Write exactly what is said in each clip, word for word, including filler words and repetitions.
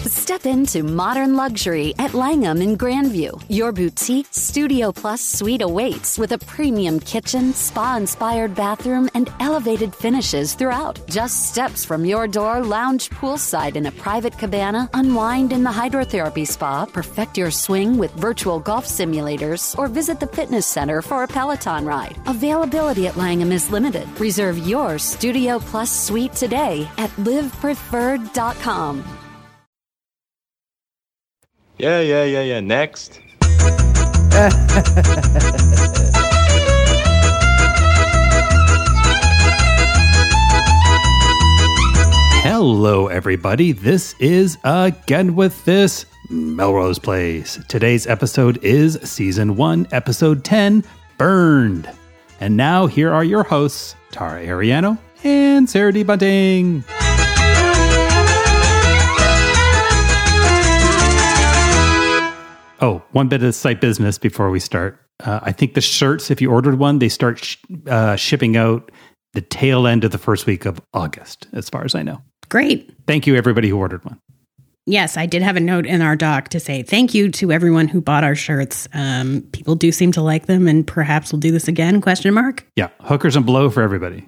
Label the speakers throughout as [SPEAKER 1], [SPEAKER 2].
[SPEAKER 1] Step into modern luxury at Langham in Grandview. Your boutique Studio Plus suite awaits with a premium kitchen, spa-inspired bathroom, and elevated finishes throughout. Just steps from your door, lounge poolside in a private cabana, unwind in the hydrotherapy spa, perfect your swing with virtual golf simulators, or visit the fitness center for a Peloton ride. Availability at Langham is limited. Reserve your Studio Plus suite today at live preferred dot com.
[SPEAKER 2] Yeah, yeah, yeah, yeah. Next.
[SPEAKER 3] Hello, everybody. This is Again With This, Melrose Place. Today's episode is Season one, Episode ten, Burned. And now here are your hosts, Tara Ariano and Sarah D. Bunting. Oh, one bit of site business before we start. Uh, I think the shirts, if you ordered one, they start sh- uh, shipping out the tail end of the first week of August, as far as I know.
[SPEAKER 4] Great.
[SPEAKER 3] Thank you, everybody who ordered one.
[SPEAKER 4] Yes, I did have a note in our doc to say thank you to everyone who bought our shirts. Um, people do seem to like them, and perhaps we'll do this again, question mark?
[SPEAKER 3] Yeah, hookers and blow for everybody.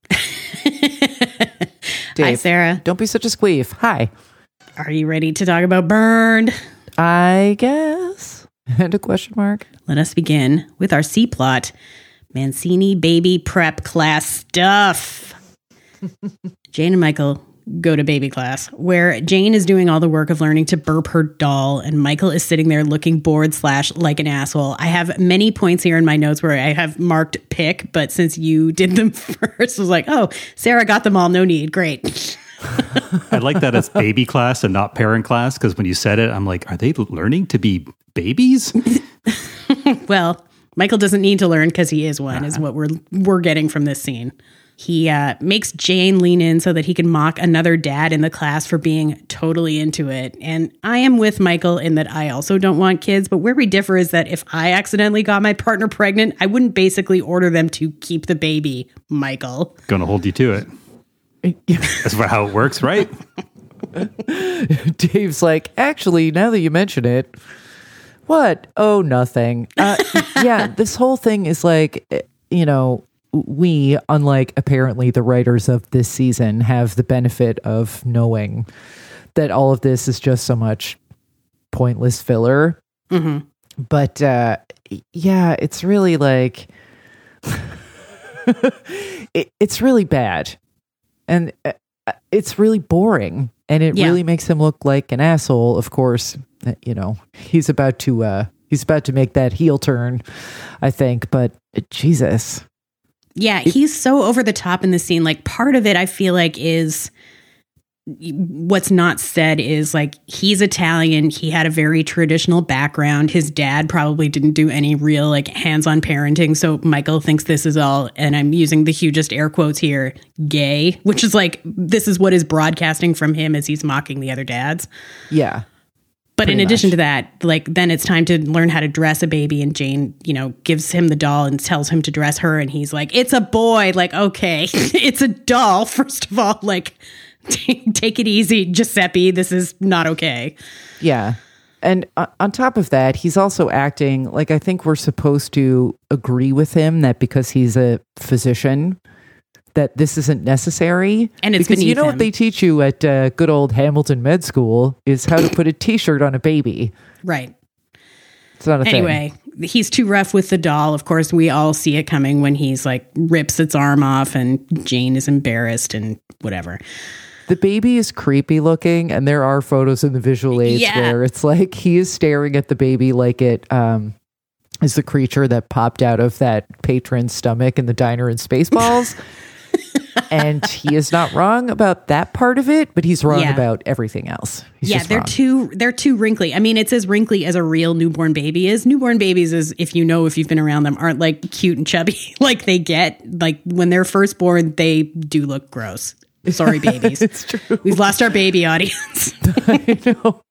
[SPEAKER 5] Dave,
[SPEAKER 4] hi, Sarah.
[SPEAKER 5] Don't be such a squeef. Hi.
[SPEAKER 4] Are you ready to talk about Burned?
[SPEAKER 5] I guess. And a question mark.
[SPEAKER 4] Let us begin with our C-plot. Mancini baby prep class stuff. Jane and Michael go to baby class, where Jane is doing all the work of learning to burp her doll, and Michael is sitting there looking bored slash like an asshole. I have many points here in my notes where I have marked pick, but since you did them first, I was like, oh, Sarah got them all. No need. Great.
[SPEAKER 3] I like that it's baby class and not parent class, because when you said it, I'm like, are they learning to be babies?
[SPEAKER 4] Well, Michael doesn't need to learn because he is one, uh-huh. is what we're we're getting from this scene. He uh, makes Jane lean in so that he can mock another dad in the class for being totally into it. And I am with Michael in that I also don't want kids, but where we differ is that if I accidentally got my partner pregnant, I wouldn't basically order them to keep the baby, Michael.
[SPEAKER 3] Gonna hold you to it. That's how it works, right?
[SPEAKER 5] Dave's like, actually, now that you mention it, what? Oh, nothing. Uh, yeah, this whole thing is like, you know, we, unlike apparently the writers of this season, have the benefit of knowing that all of this is just so much pointless filler.
[SPEAKER 4] Mm-hmm.
[SPEAKER 5] But uh, yeah, it's really like, it, it's really bad. And uh, it's really boring, and it yeah. really makes him look like an asshole. Of course, you know, he's about to uh, he's about to make that heel turn, I think. But uh, Jesus,
[SPEAKER 4] yeah, it, he's so over the top in the scene. Like, part of it, I feel like, is what's not said is like, he's Italian. He had a very traditional background. His dad probably didn't do any real like hands-on parenting. So Michael thinks this is all, and I'm using the hugest air quotes here, gay, which is like, this is what is broadcasting from him as he's mocking the other dads.
[SPEAKER 5] Yeah.
[SPEAKER 4] But in addition much. to that, like, then it's time to learn how to dress a baby, and Jane, you know, gives him the doll and tells him to dress her. And he's like, it's a boy. Like, okay, it's a doll. First of all, like, take it easy, Giuseppe. This is not okay.
[SPEAKER 5] Yeah. And uh, on top of that, he's also acting like, I think we're supposed to agree with him that because he's a physician, that this isn't necessary.
[SPEAKER 4] And it's
[SPEAKER 5] because you know
[SPEAKER 4] him.
[SPEAKER 5] what they teach you at uh, good old Hamilton Med School is how to put a t-shirt on a baby.
[SPEAKER 4] Right.
[SPEAKER 5] It's not a
[SPEAKER 4] anyway,
[SPEAKER 5] thing.
[SPEAKER 4] Anyway, he's too rough with the doll. Of course, we all see it coming when he's like rips its arm off, and Jane is embarrassed and whatever.
[SPEAKER 5] The baby is creepy looking, and there are photos in the visual aids
[SPEAKER 4] yeah.
[SPEAKER 5] where it's like he is staring at the baby like it um, is the creature that popped out of that patron's stomach in the diner in Spaceballs. And he is not wrong about that part of it, but he's wrong
[SPEAKER 4] yeah.
[SPEAKER 5] about everything else. He's
[SPEAKER 4] yeah,
[SPEAKER 5] just
[SPEAKER 4] they're
[SPEAKER 5] wrong.
[SPEAKER 4] too they're too wrinkly. I mean, it's as wrinkly as a real newborn baby is. Newborn babies, is if you know if you've been around them, aren't like cute and chubby like they get. Like when they're first born, they do look gross. Sorry, babies.
[SPEAKER 5] It's true.
[SPEAKER 4] We've lost our baby audience.
[SPEAKER 5] I know.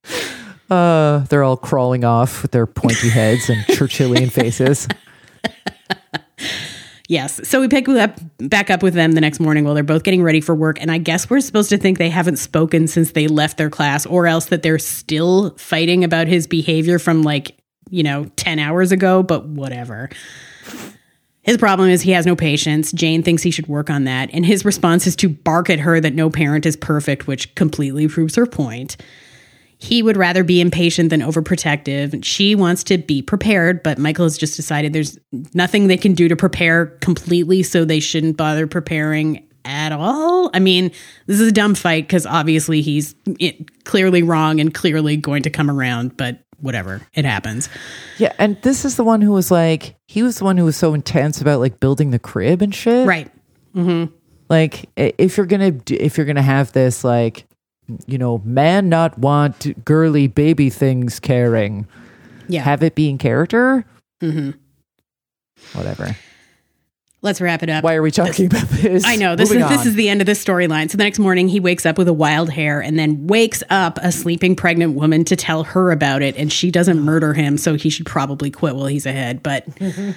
[SPEAKER 5] Uh, they're all crawling off with their pointy heads and Churchillian faces.
[SPEAKER 4] Yes. So we pick up back up with them the next morning while they're both getting ready for work. And I guess we're supposed to think they haven't spoken since they left their class, or else that they're still fighting about his behavior from like, you know, ten hours ago, but whatever. His problem is he has no patience. Jane thinks he should work on that. And his response is to bark at her that no parent is perfect, which completely proves her point. He would rather be impatient than overprotective. She wants to be prepared, but Michael has just decided there's nothing they can do to prepare completely, so they shouldn't bother preparing at all. I mean, this is a dumb fight because obviously he's it, clearly wrong and clearly going to come around, but whatever, it happens.
[SPEAKER 5] Yeah, and this is the one who was like, he was the one who was so intense about like building the crib and shit.
[SPEAKER 4] Right. Mm-hmm.
[SPEAKER 5] Like, if you're gonna if you're gonna have this, like, you know, man not want girly baby things caring,
[SPEAKER 4] yeah,
[SPEAKER 5] have it be in character.
[SPEAKER 4] Mm-hmm.
[SPEAKER 5] Whatever.
[SPEAKER 4] Let's wrap it up.
[SPEAKER 5] Why are we talking
[SPEAKER 4] this,
[SPEAKER 5] about this?
[SPEAKER 4] I know this
[SPEAKER 5] Moving
[SPEAKER 4] is this
[SPEAKER 5] on.
[SPEAKER 4] is the end of this storyline. So the next morning he wakes up with a wild hair and then wakes up a sleeping pregnant woman to tell her about it, and she doesn't murder him, so he should probably quit while he's ahead. But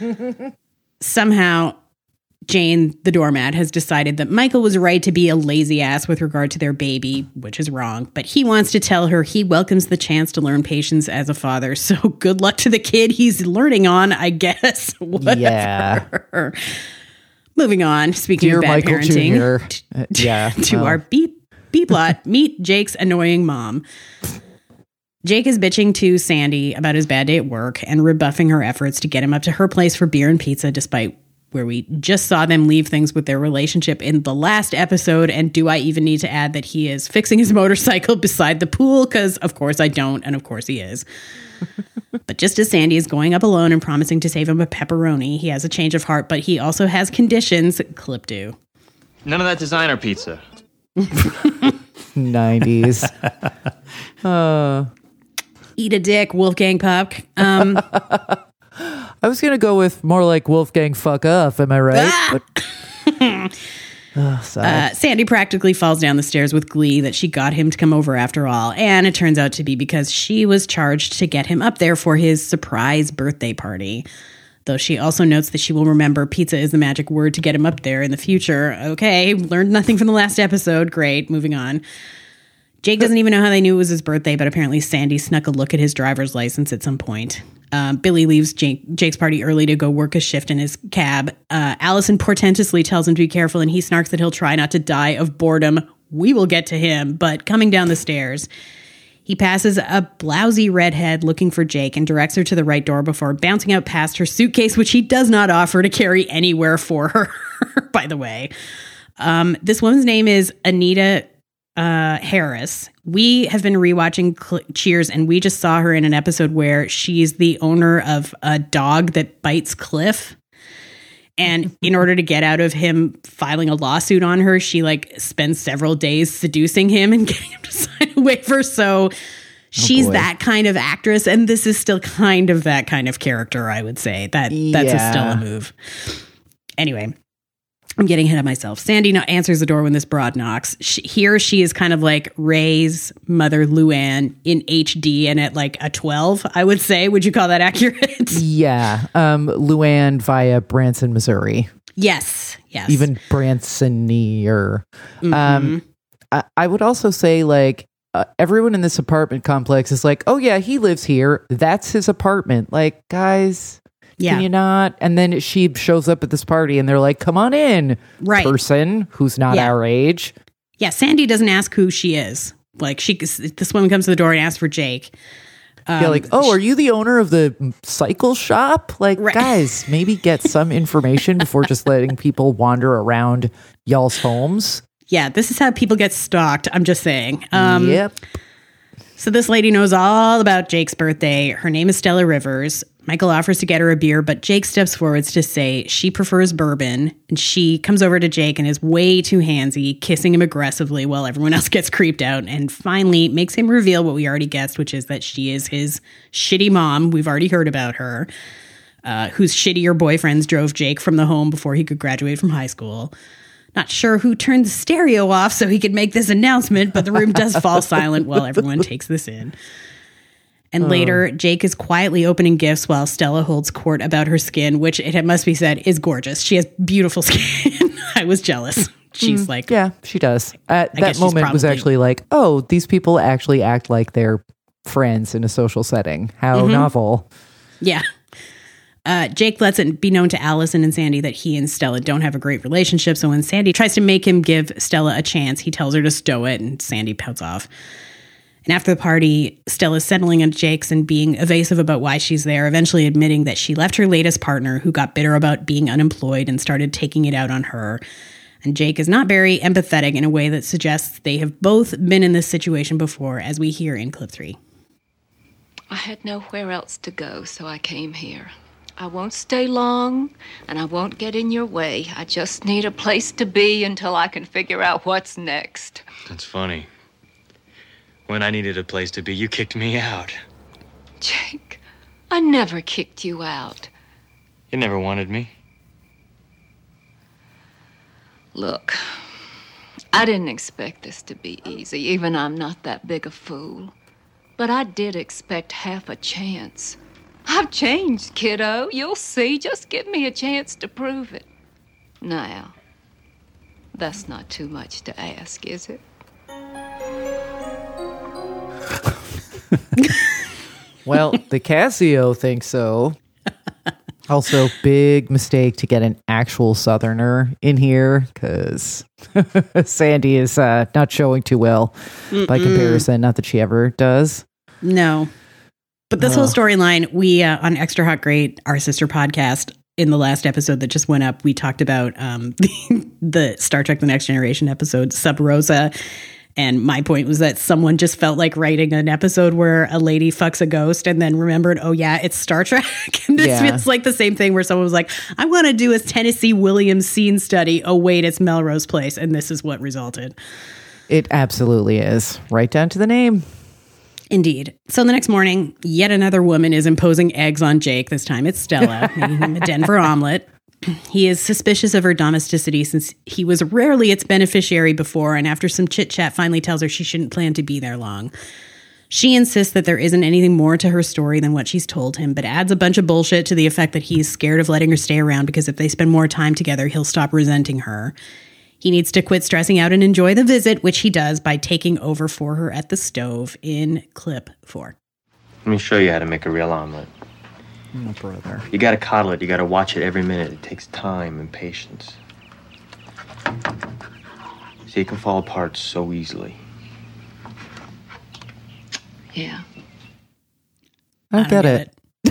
[SPEAKER 4] somehow Jane, the doormat, has decided that Michael was right to be a lazy ass with regard to their baby, which is wrong. But he wants to tell her he welcomes the chance to learn patience as a father. So good luck to the kid he's learning on, I guess. Whatever.
[SPEAKER 5] Yeah.
[SPEAKER 4] Moving on, speaking
[SPEAKER 5] Dear
[SPEAKER 4] of bad
[SPEAKER 5] Michael
[SPEAKER 4] parenting,
[SPEAKER 5] Junior
[SPEAKER 4] t-
[SPEAKER 5] Uh, yeah,
[SPEAKER 4] to
[SPEAKER 5] well.
[SPEAKER 4] our B, B plot, meet Jake's annoying mom. Jake is bitching to Sandy about his bad day at work and rebuffing her efforts to get him up to her place for beer and pizza, despite where we just saw them leave things with their relationship in the last episode. And do I even need to add that he is fixing his motorcycle beside the pool? Because of course I don't, and of course he is. But just as Sandy is going up alone and promising to save him a pepperoni, he has a change of heart, but he also has conditions. Clip do.
[SPEAKER 2] None of that designer pizza.
[SPEAKER 5] nineties. uh,
[SPEAKER 4] Eat a dick, Wolfgang Puck. Um,
[SPEAKER 5] I was gonna go with more like Wolfgang fuck up. Am I right?
[SPEAKER 4] Ah!
[SPEAKER 5] But, oh,
[SPEAKER 4] uh, Sandy practically falls down the stairs with glee that she got him to come over after all. And it turns out to be because she was charged to get him up there for his surprise birthday party. Though she also notes that she will remember pizza is the magic word to get him up there in the future. Okay, learned nothing from the last episode. Great, moving on. Jake doesn't even know how they knew it was his birthday, but apparently Sandy snuck a look at his driver's license at some point. Um, Billy leaves Jake, Jake's party early to go work a shift in his cab. Uh, Allison portentously tells him to be careful, and he snarks that he'll try not to die of boredom. We will get to him, but coming down the stairs, he passes a blousy redhead looking for Jake and directs her to the right door before bouncing out past her suitcase, which he does not offer to carry anywhere for her, by the way. Um, this woman's name is Anita Uh, Harris. We have been rewatching Cl- Cheers, and we just saw her in an episode where she's the owner of a dog that bites Cliff. And in order to get out of him filing a lawsuit on her, she like spends several days seducing him and getting him to sign a waiver. So she's
[SPEAKER 5] boy.
[SPEAKER 4] that kind of actress, and this is still kind of that kind of character, I would say. That that's a,
[SPEAKER 5] Yeah.
[SPEAKER 4] still a move. Anyway. I'm getting ahead of myself. Sandy no- answers the door when this broad knocks. She, here she is kind of like Ray's mother, Luann, in H D and at like a twelve, I would say. Would you call that accurate?
[SPEAKER 5] yeah, um, Luann via Branson, Missouri.
[SPEAKER 4] Yes. Yes.
[SPEAKER 5] Even Branson-ier.
[SPEAKER 4] Mm-hmm.
[SPEAKER 5] Um, I, I would also say, like, uh, everyone in this apartment complex is like, oh, yeah, he lives here. That's his apartment. Like, guys,
[SPEAKER 4] yeah.
[SPEAKER 5] can you not? And then she shows up at this party and they're like, come on in,
[SPEAKER 4] Right.
[SPEAKER 5] person who's not
[SPEAKER 4] Yeah.
[SPEAKER 5] our age.
[SPEAKER 4] Yeah. Sandy doesn't ask who she is. Like, she, this woman comes to the door and asks for Jake. Um,
[SPEAKER 5] yeah, like, oh, are you the owner of the cycle shop? Like,
[SPEAKER 4] Right.
[SPEAKER 5] guys, maybe get some information before just letting people wander around y'all's homes.
[SPEAKER 4] Yeah. This is how people get stalked. I'm just saying. Um,
[SPEAKER 5] yep.
[SPEAKER 4] So this lady knows all about Jake's birthday. Her name is Stella Rivers. Michael offers to get her a beer, but Jake steps forwards to say she prefers bourbon. And she comes over to Jake and is way too handsy, kissing him aggressively while everyone else gets creeped out. And finally makes him reveal what we already guessed, which is that she is his shitty mom. We've already heard about her, uh, whose shittier boyfriends drove Jake from the home before he could graduate from high school. Not sure who turned the stereo off so he could make this announcement, but the room does fall silent while everyone takes this in. And oh. later, Jake is quietly opening gifts while Stella holds court about her skin, which it must be said is gorgeous. She has beautiful skin. I was jealous. She's mm, like,
[SPEAKER 5] yeah, she does. At that moment probably, was actually like, oh, these people actually act like they're friends in a social setting. How mm-hmm. novel.
[SPEAKER 4] Yeah. Uh, Jake lets it be known to Allison and Sandy that he and Stella don't have a great relationship. So when Sandy tries to make him give Stella a chance, he tells her to stow it, and Sandy pouts off. And after the party, Stella's settling into Jake's and being evasive about why she's there, eventually admitting that she left her latest partner, who got bitter about being unemployed and started taking it out on her. And Jake is not very empathetic in a way that suggests they have both been in this situation before, as we hear in clip three.
[SPEAKER 6] I had nowhere else to go, so I came here. I won't stay long, and I won't get in your way. I just need a place to be until I can figure out what's next.
[SPEAKER 2] That's funny. When I needed a place to be, you kicked me out.
[SPEAKER 6] Jake, I never kicked you out.
[SPEAKER 2] You never wanted me.
[SPEAKER 6] Look, I didn't expect this to be easy. Even I'm not that big a fool. But I did expect half a chance. I've changed, kiddo. You'll see. Just give me a chance to prove it. Now, that's not too much to ask, is it?
[SPEAKER 5] Well, the Casio thinks so. Also, big mistake to get an actual Southerner in here, because Sandy is uh, not showing too well Mm-mm. by comparison. Not that she ever does.
[SPEAKER 4] No. But this oh. whole storyline, we, uh, on Extra Hot Great, our sister podcast, in the last episode that just went up, we talked about um, the, the Star Trek The Next Generation episode, Sub Rosa. And my point was that someone just felt like writing an episode where a lady fucks a ghost and then remembered, oh, yeah, it's Star Trek. And this yeah. feels like the same thing where someone was like, I want to do a Tennessee Williams scene study. Oh, wait, it's Melrose Place. And this is what resulted.
[SPEAKER 5] It absolutely is. Right down to the name.
[SPEAKER 4] Indeed. So the next morning, yet another woman is imposing eggs on Jake. This time it's Stella, making him a Denver omelet. He is suspicious of her domesticity since he was rarely its beneficiary before, and after some chit-chat finally tells her she shouldn't plan to be there long. She insists that there isn't anything more to her story than what she's told him, but adds a bunch of bullshit to the effect that he's scared of letting her stay around because if they spend more time together, he'll stop resenting her. He needs to quit stressing out and enjoy the visit, which he does by taking over for her at the stove in clip four.
[SPEAKER 2] Let me show you how to make a real omelet.
[SPEAKER 5] Oh, brother.
[SPEAKER 2] You gotta coddle it. You gotta watch it every minute. It takes time and patience. See, it can fall apart so easily.
[SPEAKER 6] Yeah.
[SPEAKER 5] I, I get, get it.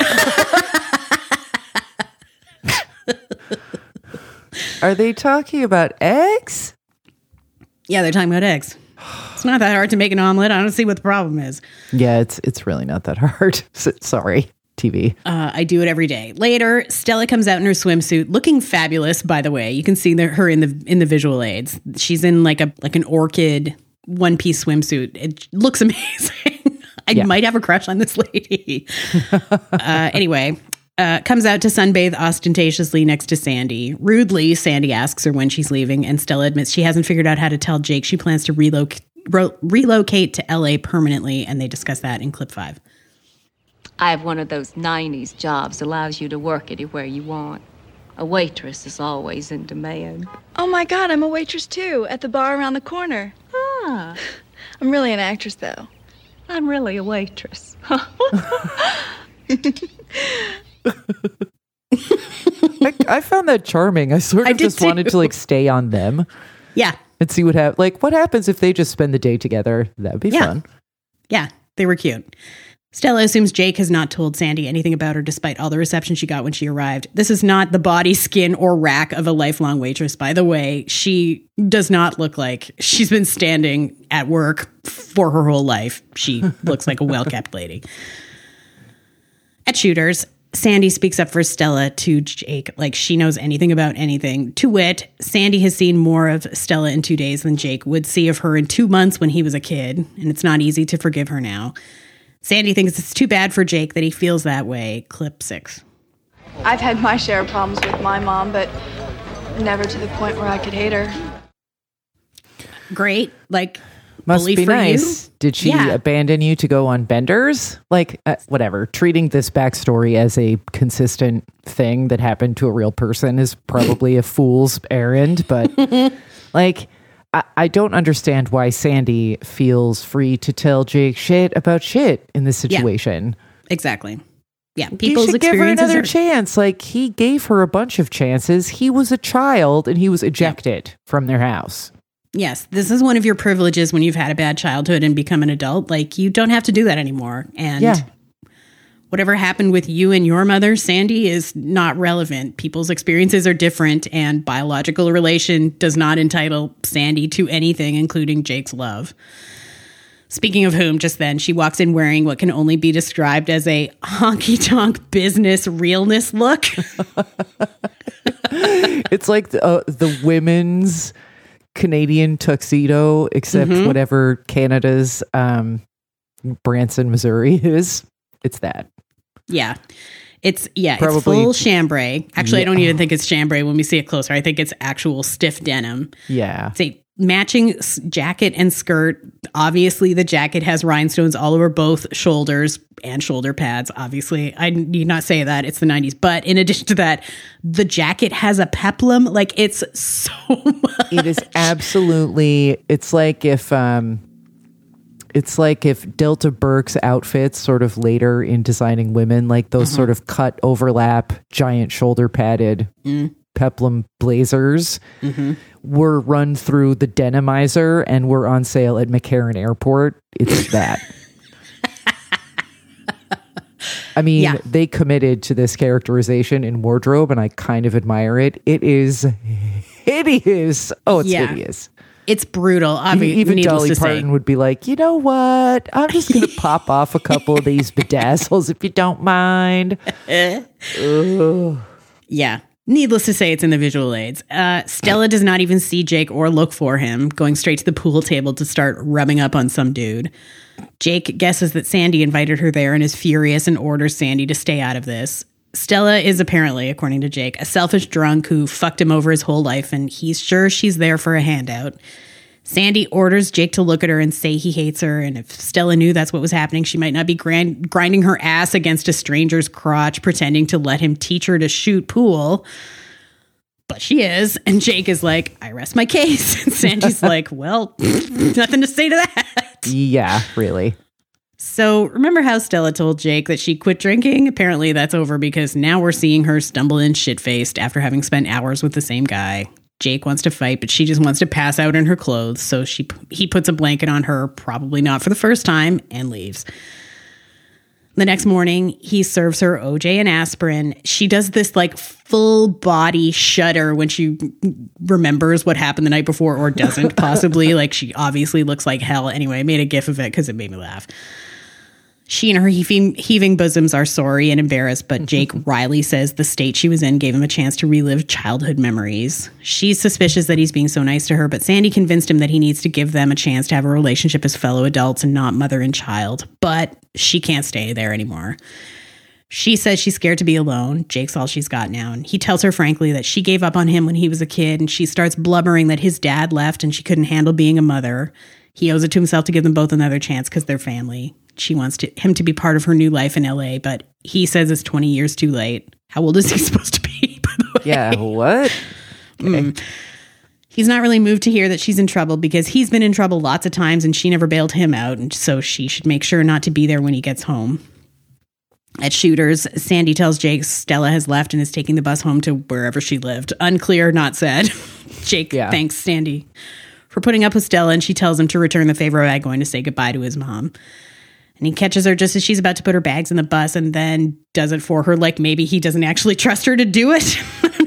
[SPEAKER 5] it. Are they talking about eggs?
[SPEAKER 4] Yeah, they're talking about eggs. It's not that hard to make an omelet. I don't see what the problem is.
[SPEAKER 5] Yeah, it's it's really not that hard. Sorry. T V.
[SPEAKER 4] Uh, I do it every day. Later, Stella comes out in her swimsuit, looking fabulous. By the way, you can see the, her in the in the visual aids. She's in like a like an orchid one piece swimsuit. It looks amazing. I yeah. might have a crush on this lady. uh, anyway, uh, comes out to sunbathe ostentatiously next to Sandy. Rudely, Sandy asks her when she's leaving, and Stella admits she hasn't figured out how to tell Jake she plans to relocate re- relocate to L A permanently, and they discuss that in clip five.
[SPEAKER 6] I have one of those nineties jobs that allows you to work anywhere you want. A waitress is always in demand.
[SPEAKER 7] Oh my God, I'm a waitress too, at the bar around the corner.
[SPEAKER 6] Ah.
[SPEAKER 7] I'm really an actress though.
[SPEAKER 6] I'm really a waitress.
[SPEAKER 5] I, I found that charming. I sort of I just too. wanted to like stay on them.
[SPEAKER 4] Yeah.
[SPEAKER 5] And see what happens. Like, what happens if they just spend the day together? That'd be
[SPEAKER 4] yeah.
[SPEAKER 5] fun.
[SPEAKER 4] Yeah, they were cute. Stella assumes Jake has not told Sandy anything about her despite all the reception she got when she arrived. This is not the body, skin, or rack of a lifelong waitress, by the way. She does not look like she's been standing at work for her whole life. She looks like a well-kept lady. At Shooters, Sandy speaks up for Stella to Jake like she knows anything about anything. To wit, Sandy has seen more of Stella in two days than Jake would see of her in two months when he was a kid, and it's not easy to forgive her now. Sandy thinks it's too bad for Jake that he feels that way. Clip six.
[SPEAKER 7] I've had my share of problems with my mom, but never to the point where I could hate her.
[SPEAKER 4] Great. Like,
[SPEAKER 5] Must
[SPEAKER 4] bully
[SPEAKER 5] be
[SPEAKER 4] for
[SPEAKER 5] nice.
[SPEAKER 4] you.
[SPEAKER 5] Did she
[SPEAKER 4] Yeah.
[SPEAKER 5] abandon you to go on benders? Like, uh, whatever. Treating this backstory as a consistent thing that happened to a real person is probably a fool's errand. But, like, I, I don't understand why Sandy feels free to tell Jake shit about shit in this situation.
[SPEAKER 4] Exactly. Yeah,
[SPEAKER 5] You
[SPEAKER 4] people's
[SPEAKER 5] should give her
[SPEAKER 4] experiences
[SPEAKER 5] another
[SPEAKER 4] are-
[SPEAKER 5] chance. Like, he gave her a bunch of chances. He was a child and he was ejected from their house.
[SPEAKER 4] Yes, this is one of your privileges when you've had a bad childhood and become an adult. Like, you don't have to do that anymore. And
[SPEAKER 5] Yeah.
[SPEAKER 4] whatever happened with you and your mother, Sandy, is not relevant. People's experiences are different, and biological relation does not entitle Sandy to anything, including Jake's love. Speaking of whom, just then, she walks in wearing what can only be described as a honky-tonk business realness look.
[SPEAKER 5] It's like the, uh, the women's Canadian tuxedo, except
[SPEAKER 4] Mm-hmm.
[SPEAKER 5] whatever Canada's um, Branson, Missouri is. It's that.
[SPEAKER 4] Yeah. It's, yeah,
[SPEAKER 5] Probably-
[SPEAKER 4] it's full chambray. Actually, I
[SPEAKER 5] Yeah.
[SPEAKER 4] don't even think it's chambray when we see it closer. I think it's actual stiff denim.
[SPEAKER 5] Yeah.
[SPEAKER 4] It's a matching s- jacket and skirt. Obviously, the jacket has rhinestones all over both shoulders and shoulder pads. Obviously, I need not say that. It's the nineties. But in addition to that, the jacket has a peplum. Like, it's so much.
[SPEAKER 5] It is absolutely, it's like if, um, it's like if Delta Burke's outfits sort of later in designing women, like those sort of cut overlap, giant shoulder padded peplum blazers were run through the Denimizer and were on sale at McCarran Airport. It's that. I mean,
[SPEAKER 4] Yeah.
[SPEAKER 5] they committed to this characterization in wardrobe, and I kind of admire it. It is hideous. Oh, it's
[SPEAKER 4] Yeah.
[SPEAKER 5] hideous.
[SPEAKER 4] It's brutal.
[SPEAKER 5] Even,
[SPEAKER 4] Obviously,
[SPEAKER 5] even
[SPEAKER 4] needless
[SPEAKER 5] Dolly
[SPEAKER 4] to say.
[SPEAKER 5] Parton would be like, you know what? I'm just going to pop off a couple of these bedazzles if you don't mind.
[SPEAKER 4] Yeah. Needless to say, it's in the visual aids. Uh, Stella does not even see Jake or look for him, going straight to the pool table to start rubbing up on some dude. Jake guesses that Sandy invited her there and is furious and orders Sandy to stay out of this. Stella is apparently, according to Jake, a selfish drunk who fucked him over his whole life, and he's sure she's there for a handout. Sandy orders Jake to look at her and say he hates her, and if Stella knew that's what was happening, she might not be grind- grinding her ass against a stranger's crotch, pretending to let him teach her to shoot pool. But she is, and Jake is like, I rest my case. And Sandy's like, well, nothing to say to that.
[SPEAKER 5] Yeah, really.
[SPEAKER 4] So remember how Stella told Jake that she quit drinking? Apparently that's over because now we're seeing her stumble in shit-faced after having spent hours with the same guy. Jake wants to fight, but she just wants to pass out in her clothes. So she he puts a blanket on her, probably not for the first time, and leaves. The next morning, he serves her O J and aspirin. She does this like full body shudder when she remembers what happened the night before, or doesn't possibly. Like, she obviously looks like hell. Anyway, I made a gif of it because it made me laugh. She and her heaving, heaving bosoms are sorry and embarrassed, but Jake Riley says the state she was in gave him a chance to relive childhood memories. She's suspicious that he's being so nice to her, but Sandy convinced him that he needs to give them a chance to have a relationship as fellow adults and not mother and child. But she can't stay there anymore. She says she's scared to be alone. Jake's all she's got now. And he tells her frankly that she gave up on him when he was a kid, and she starts blubbering that his dad left and she couldn't handle being a mother. He owes it to himself to give them both another chance because they're family. She wants to, him to be part of her new life in L A, but he says it's twenty years too late. How old is he supposed to be, by the way?
[SPEAKER 5] Yeah, what?
[SPEAKER 4] Mm. He's not really moved to hear that she's in trouble because he's been in trouble lots of times and she never bailed him out, and so she should make sure not to be there when he gets home. At Shooters, Sandy tells Jake Stella has left and is taking the bus home to wherever she lived. Unclear, not said. Jake
[SPEAKER 5] Yeah.
[SPEAKER 4] thanks Sandy for putting up with Stella, and she tells him to return the favor by going to say goodbye to his mom. And he catches her just as she's about to put her bags in the bus and then does it for her like maybe he doesn't actually trust her to do it.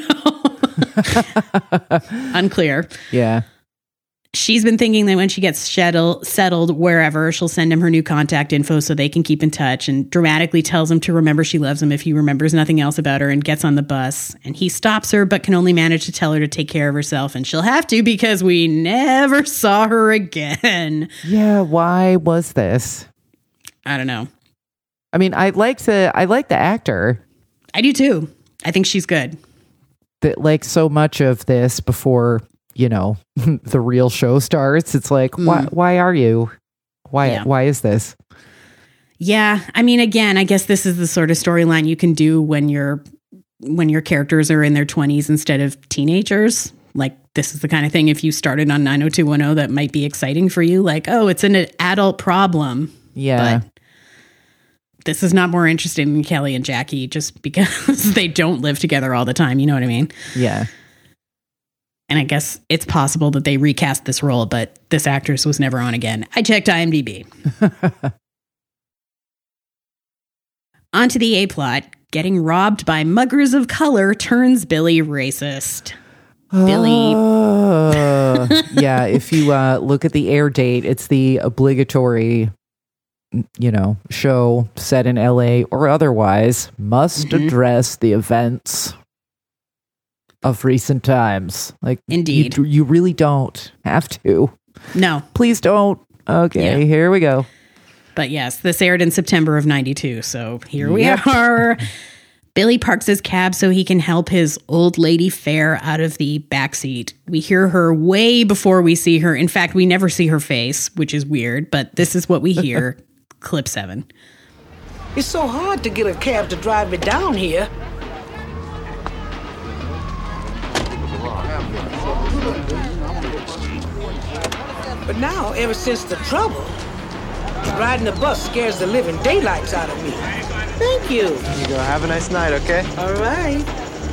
[SPEAKER 4] I don't know. Unclear.
[SPEAKER 5] Yeah.
[SPEAKER 4] She's been thinking that when she gets settled, settled wherever, she'll send him her new contact info so they can keep in touch, and dramatically tells him to remember she loves him if he remembers nothing else about her, and gets on the bus. And he stops her but can only manage to tell her to take care of herself, and she'll have to because we never saw her again.
[SPEAKER 5] Yeah, why was this?
[SPEAKER 4] I don't know.
[SPEAKER 5] I mean, I like the I like the actor.
[SPEAKER 4] I do too. I think she's good.
[SPEAKER 5] That like so much of this before you know, the real show starts. It's like, mm. why, why are you? Why, yeah. why is this?
[SPEAKER 4] Yeah. I mean, again, I guess this is the sort of storyline you can do when you're, when your characters are in their twenties instead of teenagers. Like, this is the kind of thing, if you started on nine oh two one oh, that might be exciting for you. Like, oh, it's an adult problem.
[SPEAKER 5] Yeah.
[SPEAKER 4] But this is not more interesting than Kelly and Jackie just because they don't live together all the time. You know what I mean?
[SPEAKER 5] Yeah.
[SPEAKER 4] And I guess it's possible that they recast this role, but this actress was never on again. I checked I M D B. On to the A-plot. Getting robbed by muggers of color turns Billy racist. Billy.
[SPEAKER 5] Uh, yeah, if you uh, look at the air date, it's the obligatory, you know, show set in L A or otherwise must mm-hmm. address the events of recent times. Like,
[SPEAKER 4] indeed,
[SPEAKER 5] you, you really don't have to.
[SPEAKER 4] No,
[SPEAKER 5] please don't. Okay, yeah. Here we go.
[SPEAKER 4] But yes, this aired in September of ninety-two, so here we yep. are. Billy parks his cab so he can help his old lady fare out of the backseat. We hear her way before we see her. In fact, we never see her face, which is weird, but this is what we hear. Clip seven.
[SPEAKER 8] It's so hard to get a cab to drive me down here. But now, ever since the trouble, riding the bus scares the living daylights out of me. Thank you.
[SPEAKER 9] You go. Have a nice night, okay?
[SPEAKER 8] All right.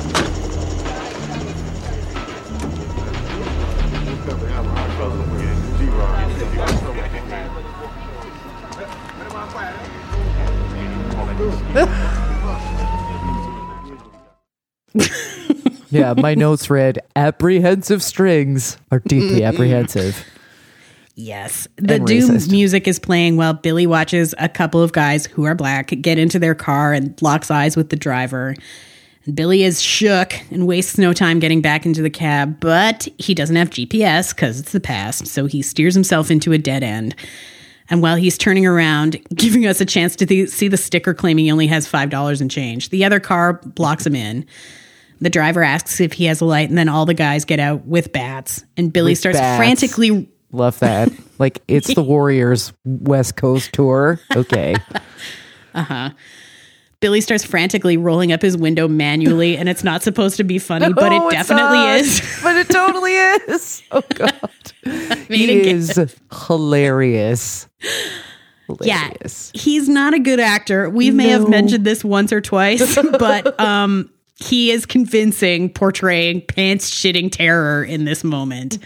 [SPEAKER 5] Yeah, my notes read, apprehensive strings are deeply apprehensive.
[SPEAKER 4] Yes. The Doom music is playing while Billy watches a couple of guys who are black get into their car and locks eyes with the driver. And Billy is shook and wastes no time getting back into the cab, but he doesn't have G P S because it's the past, so he steers himself into a dead end. And while he's turning around, giving us a chance to th- see the sticker claiming he only has five dollars in change, the other car blocks him in. The driver asks if he has a light, and then all the guys get out with bats. And Billy with starts bats. frantically...
[SPEAKER 5] Love that. Like, it's the Warriors West Coast tour. Okay.
[SPEAKER 4] Uh-huh. Billy starts frantically rolling up his window manually, and it's not supposed to be funny, but it definitely not. is.
[SPEAKER 5] But it totally is. Oh, God. I mean, he is hilarious.
[SPEAKER 4] Hilarious. Yeah, he's not a good actor. We may no. have mentioned this once or twice, but um, he is convincing, portraying pants-shitting terror in this moment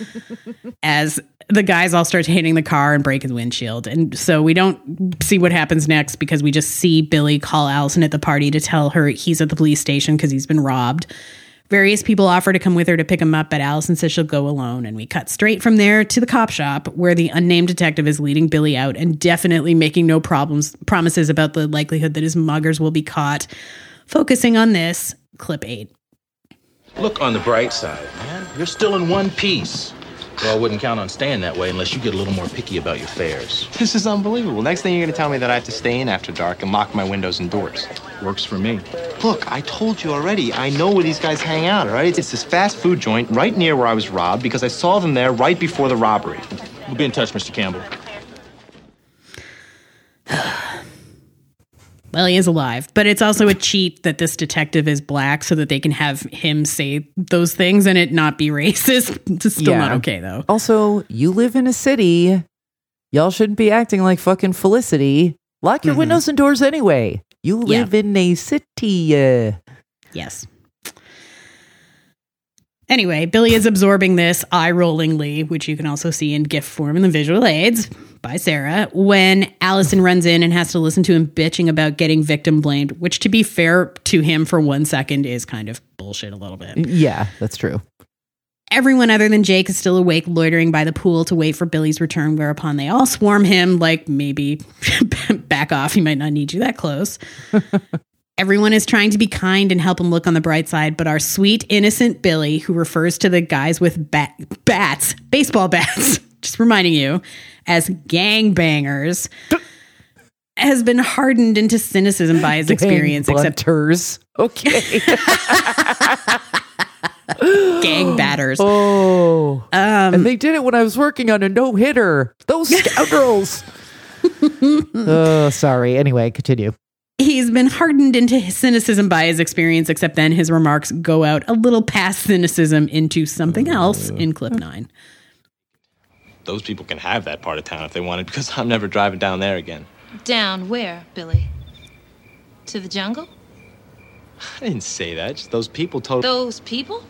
[SPEAKER 4] as the guys all start hitting the car and break his windshield. And so we don't see what happens next because we just see Billy call Allison at the party to tell her he's at the police station because he's been robbed. Various people offer to come with her to pick him up, but Allison says she'll go alone. And we cut straight from there to the cop shop where the unnamed detective is leading Billy out and definitely making no problems promises about the likelihood that his muggers will be caught. Focusing on this, clip eight.
[SPEAKER 10] Look on the bright side, man. You're still in one piece. Well, I wouldn't count on staying that way unless you get a little more picky about your fares.
[SPEAKER 9] This is unbelievable. Next thing you're going to tell me that I have to stay in after dark and lock my windows and doors.
[SPEAKER 10] Works for me.
[SPEAKER 9] Look, I told you already. I know where these guys hang out, all right? It's this fast food joint right near where I was robbed because I saw them there right before the robbery.
[SPEAKER 10] We'll be in touch, Mister Campbell.
[SPEAKER 4] Well, he is alive, but it's also a cheat that this detective is black so that they can have him say those things and it not be racist. It's still yeah. not okay, though.
[SPEAKER 5] Also, you live in a city. Y'all shouldn't be acting like fucking Felicity. Lock your mm-hmm. windows and doors anyway. You live yeah. in a city. Uh.
[SPEAKER 4] Yes. Anyway, Billy is absorbing this eye-rollingly, which you can also see in GIF form in the visual aids by Sarah, when Allison runs in and has to listen to him bitching about getting victim blamed, which, to be fair to him for one second, is kind of bullshit a little bit.
[SPEAKER 5] Yeah, that's true.
[SPEAKER 4] Everyone other than Jake is still awake, loitering by the pool to wait for Billy's return, whereupon they all swarm him, like, maybe back off, he might not need you that close. Everyone is trying to be kind and help him look on the bright side, but our sweet, innocent Billy, who refers to the guys with bat- bats, baseball bats, just reminding you, as gangbangers, has been hardened into cynicism by his experience.
[SPEAKER 5] Except okay.
[SPEAKER 4] Gang batters.
[SPEAKER 5] Oh.
[SPEAKER 4] Um,
[SPEAKER 5] and they did it when I was working on a no-hitter. Those scoundrels. Oh, sorry. Anyway, continue.
[SPEAKER 4] He's been hardened into his cynicism by his experience, except then his remarks go out a little past cynicism into something else in clip nine.
[SPEAKER 2] Those people can have that part of town if they wanted, because I'm never driving down there again.
[SPEAKER 11] Down where, Billy? To the jungle?
[SPEAKER 2] I didn't say that. Just those people told...
[SPEAKER 11] Those people?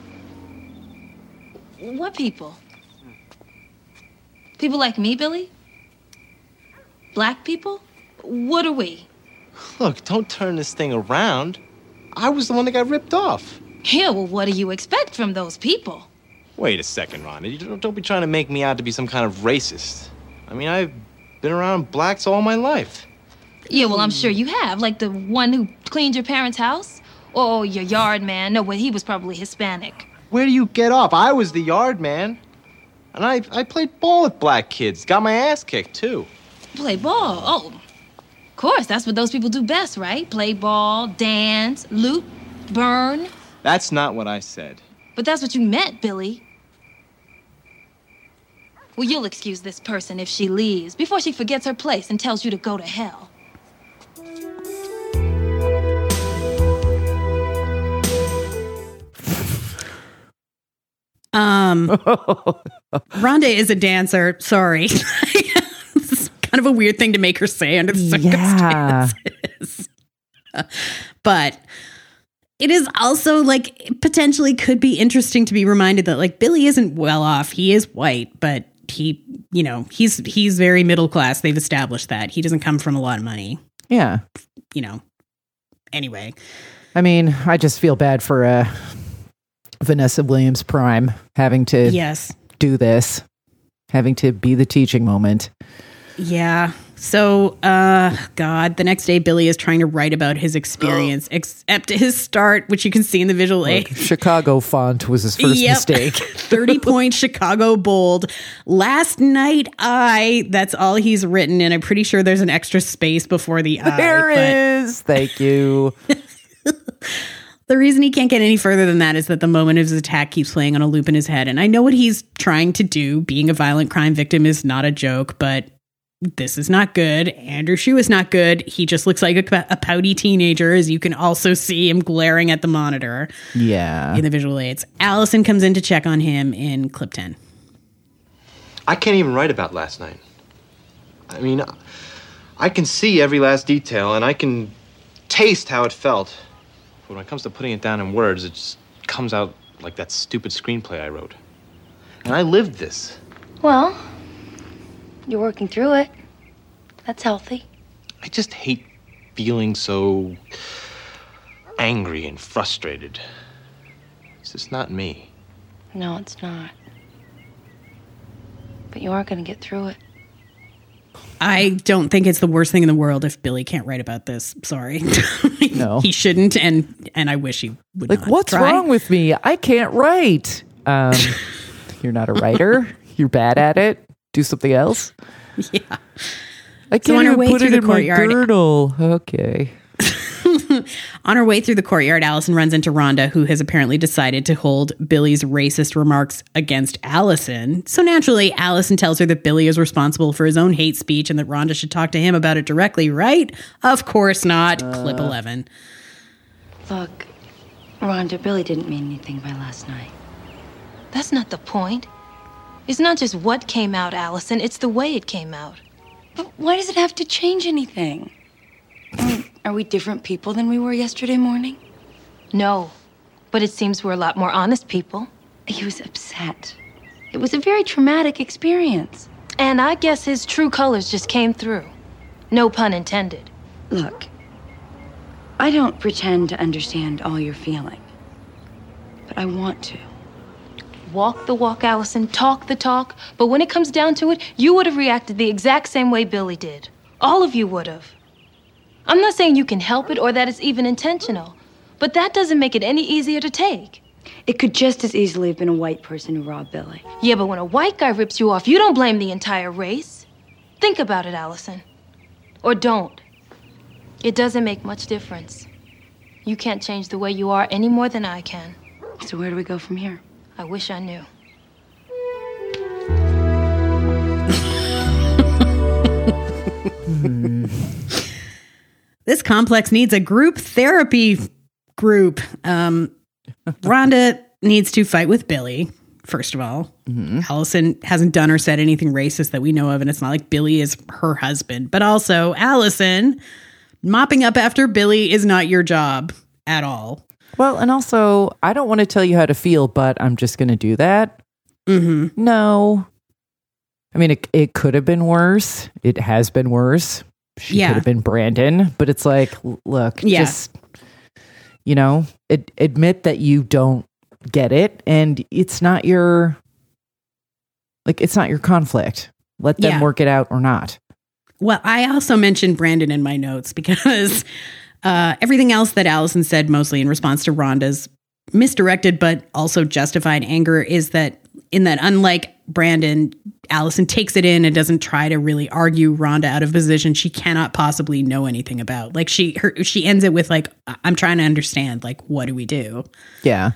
[SPEAKER 11] What people? People like me, Billy? Black people? What are we?
[SPEAKER 2] Look, don't turn this thing around. I was the one that got ripped off.
[SPEAKER 11] Yeah, well, what do you expect from those people?
[SPEAKER 2] Wait a second, Rhonda. You don't, don't be trying to make me out to be some kind of racist. I mean, I've been around blacks all my life.
[SPEAKER 11] Yeah, well, I'm sure you have. Like the one who cleaned your parents' house? Oh, your yard man. No, well, he was probably Hispanic.
[SPEAKER 2] Where do you get off? I was the yard man. And I, I played ball with black kids. Got my ass kicked, too.
[SPEAKER 11] Play ball? Oh, of course. That's what those people do best, right? Play ball, dance, loot, burn.
[SPEAKER 2] That's not what I said.
[SPEAKER 11] But that's what you meant, Billy. Well, you'll excuse this person if she leaves before she forgets her place and tells you to go to hell.
[SPEAKER 4] Um, Rhonda is a dancer. Sorry. This is kind of a weird thing to make her say under the circumstances. Yeah. But it is also like potentially could be interesting to be reminded that like Billy isn't well off. He is white, but he, you know, he's he's very middle class. They've established that. He doesn't come from a lot of money.
[SPEAKER 5] Yeah.
[SPEAKER 4] You know. Anyway.
[SPEAKER 5] I mean, I just feel bad for uh Vanessa Williams Prime having to
[SPEAKER 4] yes.
[SPEAKER 5] do this, having to be the teaching moment.
[SPEAKER 4] Yeah. So, uh, God, the next day, Billy is trying to write about his experience, except his start, which you can see in the visual aid.
[SPEAKER 5] Like, Chicago font was his first
[SPEAKER 4] yep.
[SPEAKER 5] mistake.
[SPEAKER 4] thirty point Chicago bold. Last night, I, that's all he's written. And I'm pretty sure there's an extra space before the I.
[SPEAKER 5] There but... is. Thank you.
[SPEAKER 4] The reason he can't get any further than that is that the moment of his attack keeps playing on a loop in his head. And I know what he's trying to do. Being a violent crime victim is not a joke, but this is not good. Andrew Shue is not good. He just looks like a, a pouty teenager, as you can also see him glaring at the monitor.
[SPEAKER 5] Yeah.
[SPEAKER 4] In the visual aids. Allison comes in to check on him in clip ten.
[SPEAKER 9] I can't even write about last night. I mean, I can see every last detail, and I can taste how it felt. But when it comes to putting it down in words, it just comes out like that stupid screenplay I wrote. And I lived this.
[SPEAKER 12] Well, you're working through it. That's healthy.
[SPEAKER 9] I just hate feeling so angry and frustrated. It's just not me.
[SPEAKER 12] No, it's not. But you are going to get through it.
[SPEAKER 4] I don't think it's the worst thing in the world if Billy can't write about this. Sorry.
[SPEAKER 5] No.
[SPEAKER 4] He shouldn't, and and I wish he would
[SPEAKER 5] like,
[SPEAKER 4] not.
[SPEAKER 5] What's
[SPEAKER 4] try.
[SPEAKER 5] wrong with me? I can't write. Um, you're not a writer. You're bad at it. Do something else.
[SPEAKER 4] Yeah.
[SPEAKER 5] I can't
[SPEAKER 4] so on her
[SPEAKER 5] even
[SPEAKER 4] way
[SPEAKER 5] put
[SPEAKER 4] through
[SPEAKER 5] it
[SPEAKER 4] the
[SPEAKER 5] in
[SPEAKER 4] courtyard,
[SPEAKER 5] my journal. Okay.
[SPEAKER 4] On her way through the courtyard, Allison runs into Rhonda, who has apparently decided to hold Billy's racist remarks against Allison. So naturally, Allison tells her that Billy is responsible for his own hate speech and that Rhonda should talk to him about it directly, right? Of course not. Uh, Clip eleven.
[SPEAKER 12] Look, Rhonda, Billy didn't mean anything by last night.
[SPEAKER 11] That's not the point. It's not just what came out, Allison. It's the way it came out.
[SPEAKER 12] But why does it have to change anything? I mean, are we different people than we were yesterday morning?
[SPEAKER 11] No, but it seems we're a lot more honest people.
[SPEAKER 12] He was upset. It was a very traumatic experience.
[SPEAKER 11] And I guess his true colors just came through. No pun intended.
[SPEAKER 12] Look, I don't pretend to understand all you're feeling, but I want to.
[SPEAKER 11] Walk the walk, Allison, talk the talk, but when it comes down to it, you would have reacted the exact same way Billy did. All of you would have. I'm not saying you can help it or that it's even intentional, but that doesn't make it any easier to take.
[SPEAKER 12] It could just as easily have been a white person who robbed Billy.
[SPEAKER 11] Yeah, but when a white guy rips you off, you don't blame the entire race. Think about it, Allison. Or don't. It doesn't make much difference. You can't change the way you are any more than I can.
[SPEAKER 12] So where do we go from here?
[SPEAKER 11] I wish I knew.
[SPEAKER 4] hmm. This complex needs a group therapy group. Um, Rhonda needs to fight with Billy, first of all. Mm-hmm. Allison hasn't done or said anything racist that we know of, and it's not like Billy is her husband. But also, Allison, mopping up after Billy is not your job at all.
[SPEAKER 5] Well, and also, I don't want to tell you how to feel, but I'm just going to do that.
[SPEAKER 4] Mm-hmm.
[SPEAKER 5] No. I mean, it, it could have been worse. It has been worse. She
[SPEAKER 4] yeah.
[SPEAKER 5] could have been Brandon, but it's like, look,
[SPEAKER 4] yeah.
[SPEAKER 5] just, you know, it, admit that you don't get it, and it's not your, like, it's not your conflict. Let them
[SPEAKER 4] yeah.
[SPEAKER 5] work it out or not.
[SPEAKER 4] Well, I also mentioned Brandon in my notes because uh, everything else that Allison said, mostly in response to Rhonda's misdirected but also justified anger, is that in that, unlike Brandon, Allison takes it in and doesn't try to really argue Rhonda out of position she cannot possibly know anything about. Like she, her, she ends it with like, I'm trying to understand, like, what do we do?
[SPEAKER 5] Yeah.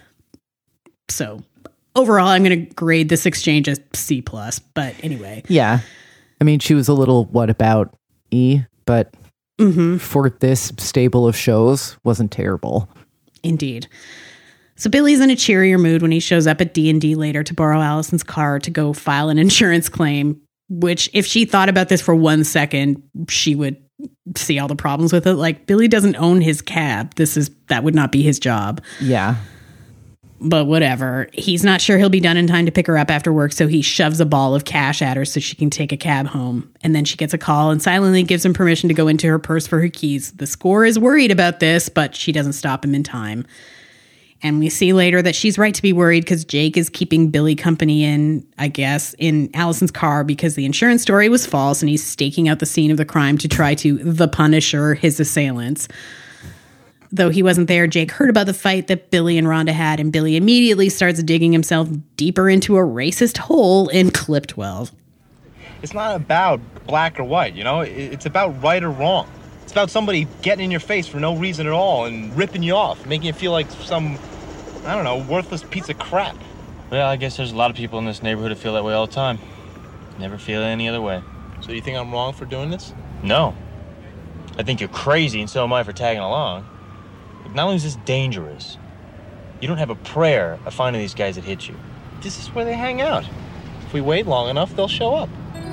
[SPEAKER 4] So overall, I'm going to grade this exchange as C plus, but anyway.
[SPEAKER 5] Yeah. I mean, she was a little, what about E, but
[SPEAKER 4] mm-hmm.
[SPEAKER 5] for this stable of shows, wasn't terrible.
[SPEAKER 4] Indeed. So Billy's in a cheerier mood when he shows up at D and D later to borrow Allison's car to go file an insurance claim, which if she thought about this for one second, she would see all the problems with it. Like, Billy doesn't own his cab. This is, that would not be his job.
[SPEAKER 5] Yeah.
[SPEAKER 4] But whatever. He's not sure he'll be done in time to pick her up after work, so he shoves a ball of cash at her so she can take a cab home. And then she gets a call and silently gives him permission to go into her purse for her keys. The score is worried about this, but she doesn't stop him in time. And we see later that she's right to be worried because Jake is keeping Billy company in, I guess, in Allison's car because the insurance story was false and he's staking out the scene of the crime to try to the Punisher his assailants. Though he wasn't there, Jake heard about the fight that Billy and Rhonda had, and Billy immediately starts digging himself deeper into a racist hole in clip twelve.
[SPEAKER 2] It's not about black or white, you know? It's about right or wrong. It's about somebody getting in your face for no reason at all and ripping you off, making you feel like some, I don't know, worthless piece of crap.
[SPEAKER 9] Well, I guess there's a lot of people in this neighborhood who feel that way all the time. Never feel any other way.
[SPEAKER 2] So you think I'm wrong for doing this?
[SPEAKER 9] No. I think you're crazy, and so am I for tagging along. But not only is this dangerous, you don't have a prayer of finding these guys that hit you.
[SPEAKER 2] This is where they hang out. If we wait long enough, they'll show up.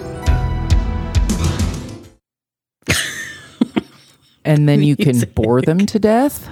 [SPEAKER 5] And then you can bore them to death?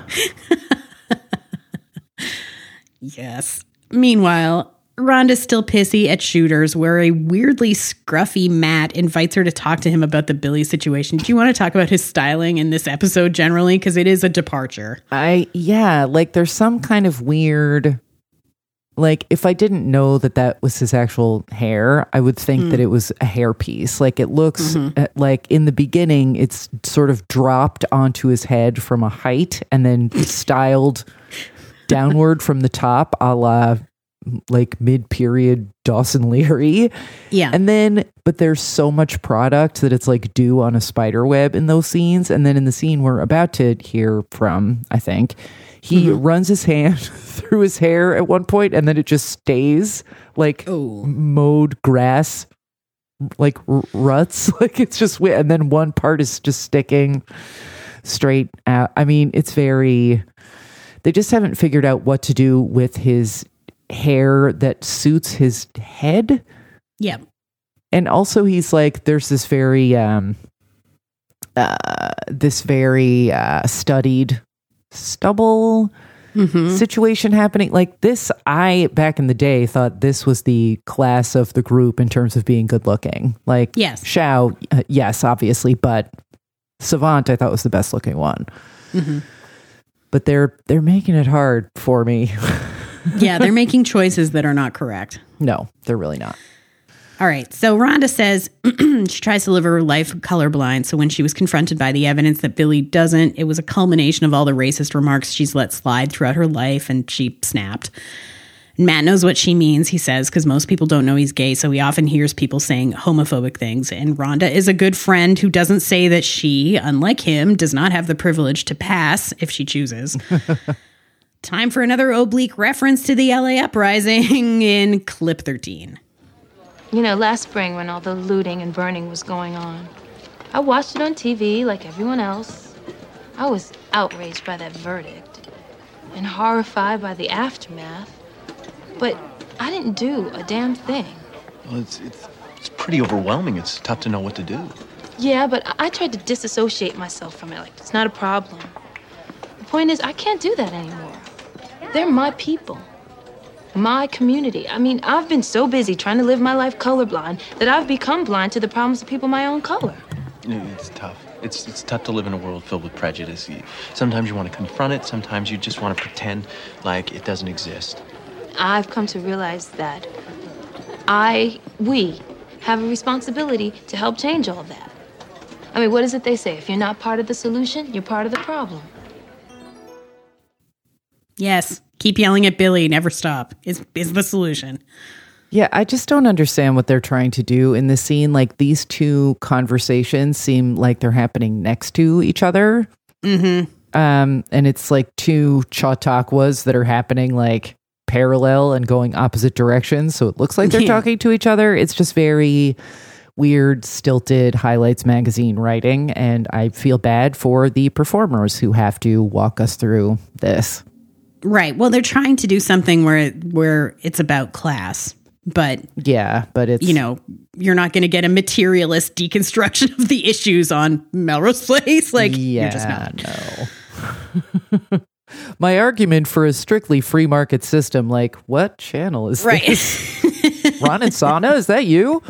[SPEAKER 4] Yes. Meanwhile, Rhonda's still pissy at Shooters, where a weirdly scruffy Matt invites her to talk to him about the Billy situation. Do you want to talk about his styling in this episode generally? Because it is a departure.
[SPEAKER 5] I, yeah, like there's some kind of weird, like if I didn't know that that was his actual hair, I would think mm. that it was a hairpiece. Like it looks mm-hmm. uh, like in the beginning, it's sort of dropped onto his head from a height and then styled downward from the top, a la like mid-period Dawson Leary.
[SPEAKER 4] Yeah.
[SPEAKER 5] And then, but there's so much product that it's like dew on a spider web in those scenes. And then in the scene we're about to hear from, I think, he mm-hmm. runs his hand through his hair at one point and then it just stays like
[SPEAKER 4] Ooh.
[SPEAKER 5] mowed grass, like r- ruts. Like it's just, and then one part is just sticking straight out. I mean, it's very, they just haven't figured out what to do with his hair that suits his head.
[SPEAKER 4] Yeah.
[SPEAKER 5] And also he's like, there's this very, um, uh, this very uh, studied stubble mm-hmm. situation happening. Like this, I, back in the day, thought this was the class of the group in terms of being good looking. Like,
[SPEAKER 4] yes.
[SPEAKER 5] Shao, uh, yes, obviously, but Savant, I thought was the best looking one.
[SPEAKER 4] Mm-hmm.
[SPEAKER 5] But they're they're making it hard for me.
[SPEAKER 4] Yeah, they're making choices that are not correct.
[SPEAKER 5] No, they're really not.
[SPEAKER 4] All right. So Rhonda says she tries to live her life colorblind. So when she was confronted by the evidence that Billy doesn't, it was a culmination of all the racist remarks she's let slide throughout her life, and she snapped. Matt knows what she means, he says, because most people don't know he's gay, so he often hears people saying homophobic things. And Rhonda is a good friend who doesn't say that she, unlike him, does not have the privilege to pass if she chooses. time for another oblique reference to the L A uprising in clip thirteen.
[SPEAKER 11] You know, last spring when all the looting and burning was going on, I watched it on T V like everyone else. I was outraged by that verdict and horrified by the aftermath, but I didn't do a damn thing.
[SPEAKER 9] Well, it's, it's, it's pretty overwhelming. It's tough to know what to do.
[SPEAKER 11] Yeah, but I, I tried to disassociate myself from it. Like, it's not a problem. The point is, I can't do that anymore. They're my people. My community. I mean, I've been so busy trying to live my life colorblind that I've become blind to the problems of people my own color.
[SPEAKER 9] It's tough. It's it's tough to live in a world filled with prejudice. Sometimes you want to confront it. Sometimes you just want to pretend like it doesn't exist.
[SPEAKER 11] I've come to realize that I, we, have a responsibility to help change all that. I mean, what is it they say? If you're not part of the solution, you're part of the problem.
[SPEAKER 4] Yes, keep yelling at Billy, never stop, is is the solution.
[SPEAKER 5] Yeah, I just don't understand what they're trying to do in this scene. Like, these two conversations seem like they're happening next to each other.
[SPEAKER 4] Mm-hmm.
[SPEAKER 5] Um, and it's like two Chautauquas that are happening like parallel and going opposite directions. So it looks like they're
[SPEAKER 4] Yeah.
[SPEAKER 5] talking to each other. It's just very weird, stilted Highlights magazine writing. And I feel bad for the performers who have to walk us through this.
[SPEAKER 4] Right. Well, they're trying to do something where where it's about class, but
[SPEAKER 5] yeah, but it's,
[SPEAKER 4] you know, you're not going to get a materialist deconstruction of the issues on Melrose Place. Like,
[SPEAKER 5] yeah,
[SPEAKER 4] you're just not.
[SPEAKER 5] No. My argument for a strictly free market system, like, what channel is
[SPEAKER 4] right.
[SPEAKER 5] this? Ron and Sana, is that you?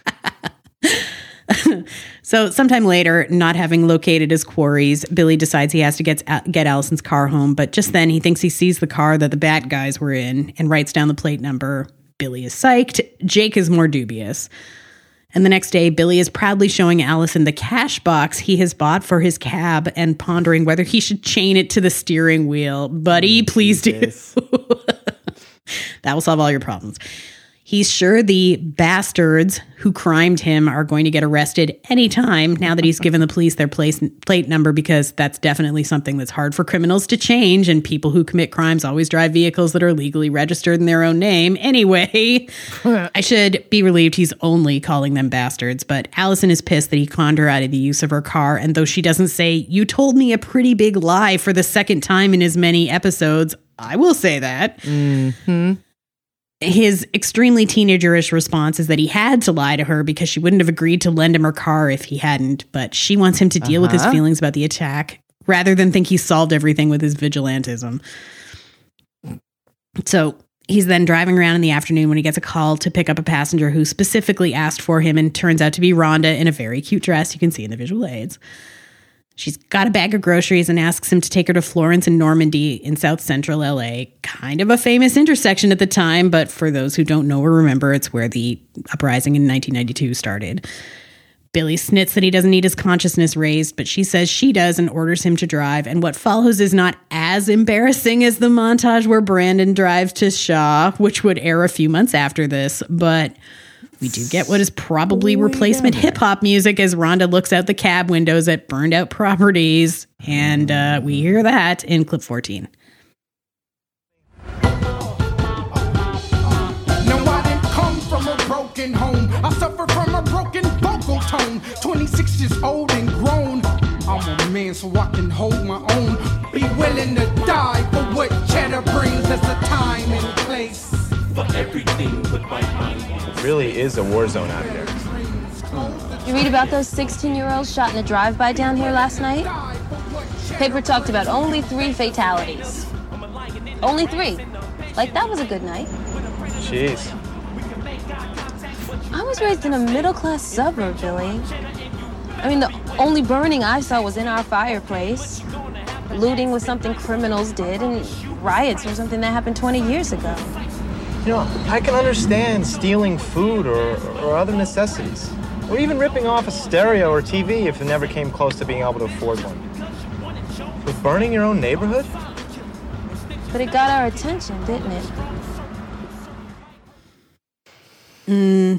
[SPEAKER 4] So sometime later, not having located his quarries, Billy decides he has to get get Allison's car home. But just then he thinks he sees the car that the Bat guys were in and writes down the plate number. Billy is psyched. Jake is more dubious. And the next day, Billy is proudly showing Allison the cash box he has bought for his cab and pondering whether he should chain it to the steering wheel. Buddy, please do. That will solve all your problems. He's sure the bastards who crimed him are going to get arrested anytime now that he's given the police their place, plate number, because that's definitely something that's hard for criminals to change. And people who commit crimes always drive vehicles that are legally registered in their own name. Anyway, I should be relieved he's only calling them bastards. But Allison is pissed that he conned her out of the use of her car. And though she doesn't say, "You told me a pretty big lie" for the second time in as many episodes, I will say that.
[SPEAKER 5] Mm-hmm.
[SPEAKER 4] His extremely teenagerish response is that he had to lie to her because she wouldn't have agreed to lend him her car if he hadn't, but she wants him to deal uh-huh. with his feelings about the attack rather than think he solved everything with his vigilantism. So he's then driving around in the afternoon when he gets a call to pick up a passenger who specifically asked for him and turns out to be Rhonda in a very cute dress you can see in the visual aids. She's got a bag of groceries and asks him to take her to Florence and Normandy in South Central L A. Kind of a famous intersection at the time, but for those who don't know or remember, it's where the uprising in nineteen ninety-two started. Billy snits that he doesn't need his consciousness raised, but she says she does and orders him to drive. And what follows is not as embarrassing as the montage where Brandon drives to Shaw, which would air a few months after this, but we do get what is probably replacement hip-hop music as Rhonda looks out the cab windows at burned out properties. And uh, we hear that in clip fourteen.
[SPEAKER 13] No, I didn't come from a broken home. I suffer from a broken vocal tone. twenty-six years old and grown. I'm a man so I can hold my own. Be willing to die for what cheddar brings. There's a time and place for everything but my mind.
[SPEAKER 2] It really is a war zone out here.
[SPEAKER 11] You read about those sixteen-year-olds shot in a drive-by down here last night? Paper talked about only three fatalities. Only three. Like, that was a good night.
[SPEAKER 2] Jeez.
[SPEAKER 11] I was raised in a middle-class suburb, Billy. I mean, the only burning I saw was in our fireplace. Looting was something criminals did, and riots were something that happened twenty years ago.
[SPEAKER 2] You know, I can understand stealing food or, or other necessities. Or even ripping off a stereo or T V if it never came close to being able to afford one. But burning your own neighborhood?
[SPEAKER 11] But it got our attention, didn't it?
[SPEAKER 4] Mm.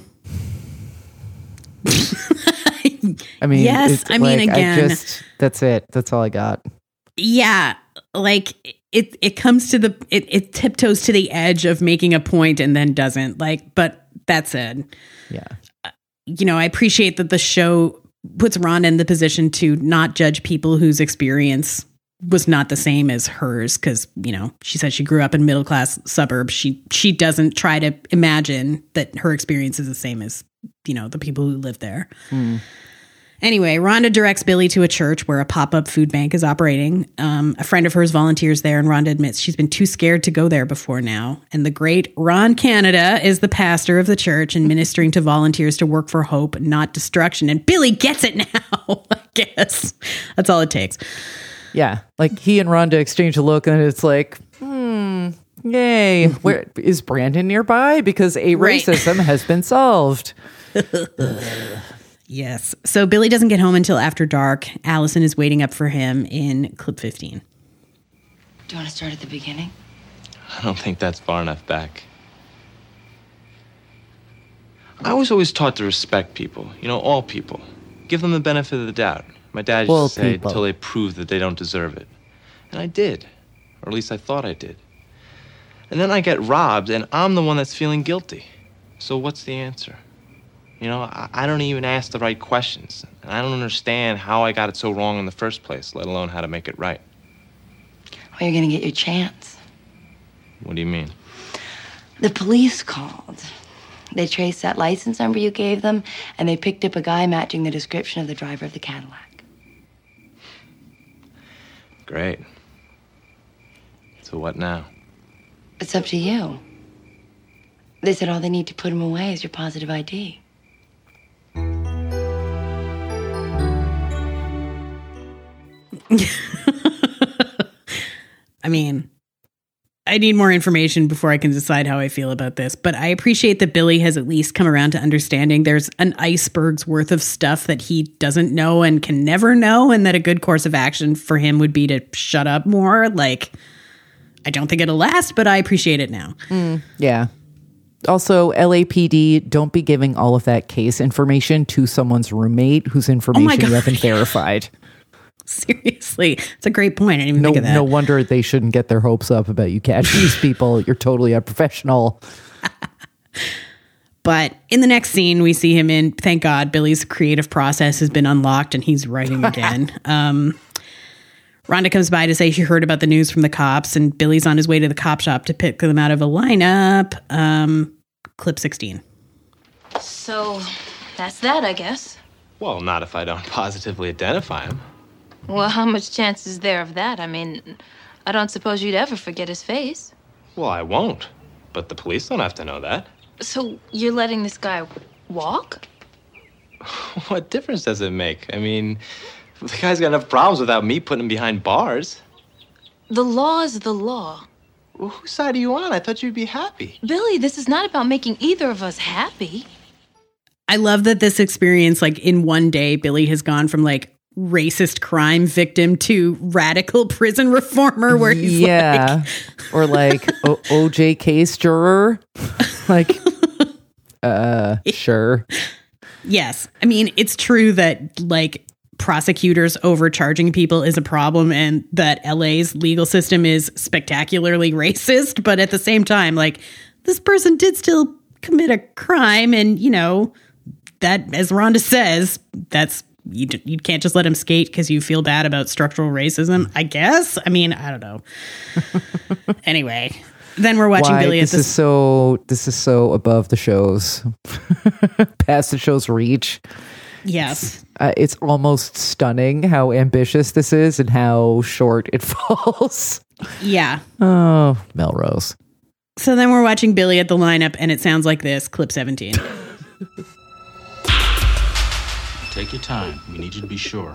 [SPEAKER 5] I mean,
[SPEAKER 4] yes,
[SPEAKER 5] it's
[SPEAKER 4] I mean,
[SPEAKER 5] like,
[SPEAKER 4] again.
[SPEAKER 5] I just, that's it. That's all I got.
[SPEAKER 4] Yeah, like it it comes to the it, it tiptoes to the edge of making a point and then doesn't. Like, but that said,
[SPEAKER 5] yeah,
[SPEAKER 4] you know, I appreciate that the show puts Rhonda in the position to not judge people whose experience was not the same as hers, because, you know, she said she grew up in middle class suburbs. She she doesn't try to imagine that her experience is the same as, you know, the people who live there.
[SPEAKER 5] Mm.
[SPEAKER 4] Anyway, Rhonda directs Billy to a church where a pop-up food bank is operating. Um, a friend of hers volunteers there, and Rhonda admits she's been too scared to go there before now. And the great Ron Canada is the pastor of the church and ministering to volunteers to work for hope, not destruction. And Billy gets it now, I guess. That's all it takes.
[SPEAKER 5] Yeah, like he and Rhonda exchange a look, and it's like, hmm, yay. Where is Brandon nearby? Because a
[SPEAKER 4] Right.
[SPEAKER 5] racism has been solved.
[SPEAKER 4] Yes. So Billy doesn't get home until after dark. Allison is waiting up for him in clip fifteen.
[SPEAKER 12] Do you want to start at the beginning?
[SPEAKER 9] I don't think that's far enough back. I was always taught to respect people, you know, all people. Give them the benefit of the doubt. My dad used
[SPEAKER 5] Well,
[SPEAKER 9] to say,
[SPEAKER 5] people.
[SPEAKER 9] until they prove that they don't deserve it. And I did. Or at least I thought I did. And then I get robbed, and I'm the one that's feeling guilty. So what's the answer? You know, I, I don't even ask the right questions. And I don't understand how I got it so wrong in the first place, let alone how to make it right.
[SPEAKER 12] Well, you're going to get your chance.
[SPEAKER 9] What do you mean?
[SPEAKER 12] The police called. They traced that license number you gave them, and they picked up a guy matching the description of the driver of the Cadillac.
[SPEAKER 9] Great. So what now?
[SPEAKER 12] It's up to you. They said all they need to put him away is your positive I D.
[SPEAKER 4] I mean, I need more information before I can decide how I feel about this, but I appreciate that Billy has at least come around to understanding there's an iceberg's worth of stuff that he doesn't know and can never know, and that a good course of action for him would be to shut up more. Like, I don't think it'll last, but I appreciate it now.
[SPEAKER 5] Mm, yeah. Also, L A P D, don't be giving all of that case information to someone's roommate whose information
[SPEAKER 4] God.
[SPEAKER 5] you haven't verified.
[SPEAKER 4] Seriously, it's a great point. I didn't even
[SPEAKER 5] No,
[SPEAKER 4] think of that.
[SPEAKER 5] no wonder they shouldn't get their hopes up about you catching these people. You're totally unprofessional.
[SPEAKER 4] But in the next scene, we see him in, thank God, Billy's creative process has been unlocked and he's writing again. um, Rhonda comes by to say she heard about the news from the cops, and Billy's on his way to the cop shop to pick them out of a lineup. Um, clip sixteen.
[SPEAKER 11] So that's that, I guess.
[SPEAKER 9] Well, not if I don't positively identify him.
[SPEAKER 11] Well, how much chance is there of that? I mean, I don't suppose you'd ever forget his face.
[SPEAKER 9] Well, I won't. But the police don't have to know that.
[SPEAKER 11] So you're letting this guy walk?
[SPEAKER 9] What difference does it make? I mean, the guy's got enough problems without me putting him behind bars.
[SPEAKER 11] The law is the law.
[SPEAKER 9] Well, whose side are you on? I thought you'd be happy.
[SPEAKER 11] Billy, this is not about making either of us happy.
[SPEAKER 4] I love that this experience, like in one day, Billy has gone from like racist crime victim to radical prison reformer, where he's
[SPEAKER 5] yeah.
[SPEAKER 4] like,
[SPEAKER 5] or like o- OJ case juror. Like, uh, sure.
[SPEAKER 4] Yes. I mean, it's true that like prosecutors overcharging people is a problem, and that L A's legal system is spectacularly racist. But at the same time, like, this person did still commit a crime, and, you know, that, as Rhonda says, that's, you, you can't just let him skate because you feel bad about structural racism, I guess. I mean, I don't know. Anyway, then we're watching
[SPEAKER 5] Why?
[SPEAKER 4] Billy at
[SPEAKER 5] This
[SPEAKER 4] this.
[SPEAKER 5] is so. This is so above the show's, past the show's reach.
[SPEAKER 4] Yes.
[SPEAKER 5] Uh, it's almost stunning how ambitious this is and how short it falls.
[SPEAKER 4] Yeah.
[SPEAKER 5] Oh, Melrose.
[SPEAKER 4] So then we're watching Billy at the lineup, and it sounds like this. Clip seventeen.
[SPEAKER 10] Take your time. We need you to be sure.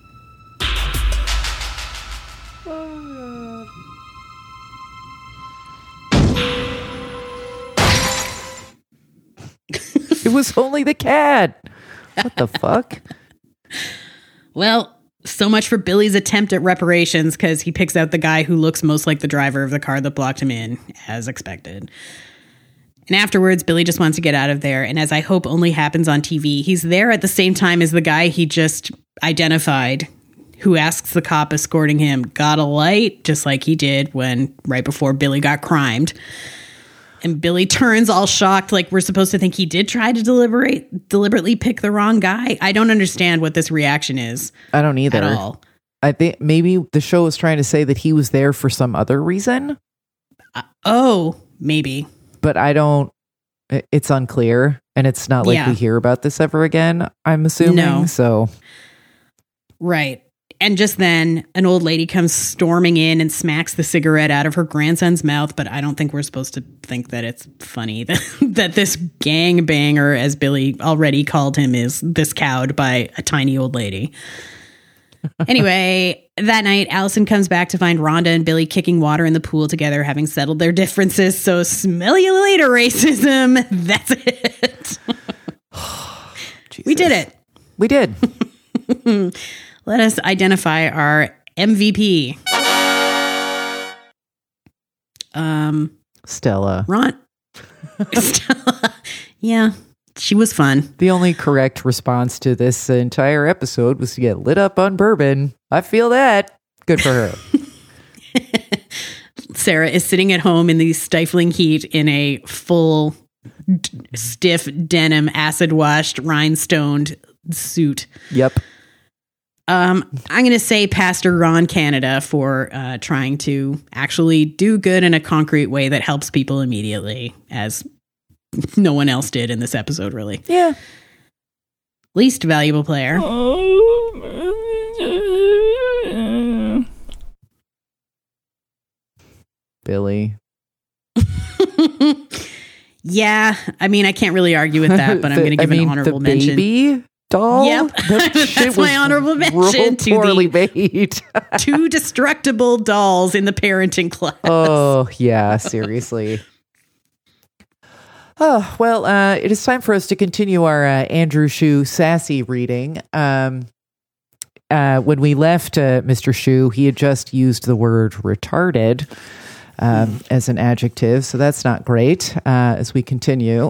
[SPEAKER 5] It was only the cat. What the fuck?
[SPEAKER 4] Well, so much for Billy's attempt at reparations, because he picks out the guy who looks most like the driver of the car that blocked him in, as expected. And afterwards, Billy just wants to get out of there. And as I hope only happens on T V, he's there at the same time as the guy he just identified, who asks the cop escorting him, got a light? Just like he did when right before Billy got crimed. And Billy turns all shocked, like we're supposed to think he did try to deliberate, deliberately pick the wrong guy. I don't understand what this reaction is.
[SPEAKER 5] I don't either.
[SPEAKER 4] At all.
[SPEAKER 5] I think maybe the show was trying to say that he was there for some other reason.
[SPEAKER 4] Uh, oh, maybe.
[SPEAKER 5] But I don't, it's unclear. And it's not like
[SPEAKER 4] Yeah.
[SPEAKER 5] we hear about this ever again, I'm assuming.
[SPEAKER 4] No.
[SPEAKER 5] So.
[SPEAKER 4] Right. And just then, an old lady comes storming in and smacks the cigarette out of her grandson's mouth. But I don't think we're supposed to think that it's funny that, that this gangbanger, as Billy already called him, is this cowed by a tiny old lady. Anyway, that night, Allison comes back to find Rhonda and Billy kicking water in the pool together, having settled their differences. So smell you later, racism. That's it. We did it.
[SPEAKER 5] We did.
[SPEAKER 4] Let us identify our M V P. Um,
[SPEAKER 5] Stella.
[SPEAKER 4] Ron. Stella. Yeah, she was fun.
[SPEAKER 5] The only correct response to this entire episode was to get lit up on bourbon. I feel that. Good for her.
[SPEAKER 4] Sarah is sitting at home in the stifling heat in a full, d- stiff denim, acid washed, rhinestoned suit.
[SPEAKER 5] Yep.
[SPEAKER 4] Um, I'm going to say Pastor Ron Canada for uh, trying to actually do good in a concrete way that helps people immediately, as no one else did in this episode, really.
[SPEAKER 5] Yeah.
[SPEAKER 4] Least valuable player.
[SPEAKER 5] Billy.
[SPEAKER 4] Yeah, I mean, I can't really argue with that, but I'm going to give
[SPEAKER 5] I mean,
[SPEAKER 4] an honorable
[SPEAKER 5] the
[SPEAKER 4] mention.
[SPEAKER 5] Baby doll?
[SPEAKER 4] Yep,
[SPEAKER 5] That shit
[SPEAKER 4] that's my
[SPEAKER 5] was
[SPEAKER 4] honorable mention
[SPEAKER 5] real
[SPEAKER 4] to
[SPEAKER 5] poorly
[SPEAKER 4] the
[SPEAKER 5] made.
[SPEAKER 4] two destructible dolls in the parenting class.
[SPEAKER 5] Oh, yeah, seriously. Oh, well, uh, it is time for us to continue our uh, Andrew Shue sassy reading. Um, uh, when we left uh, Mister Shue, he had just used the word retarded um, as an adjective, so that's not great. Uh, as we continue,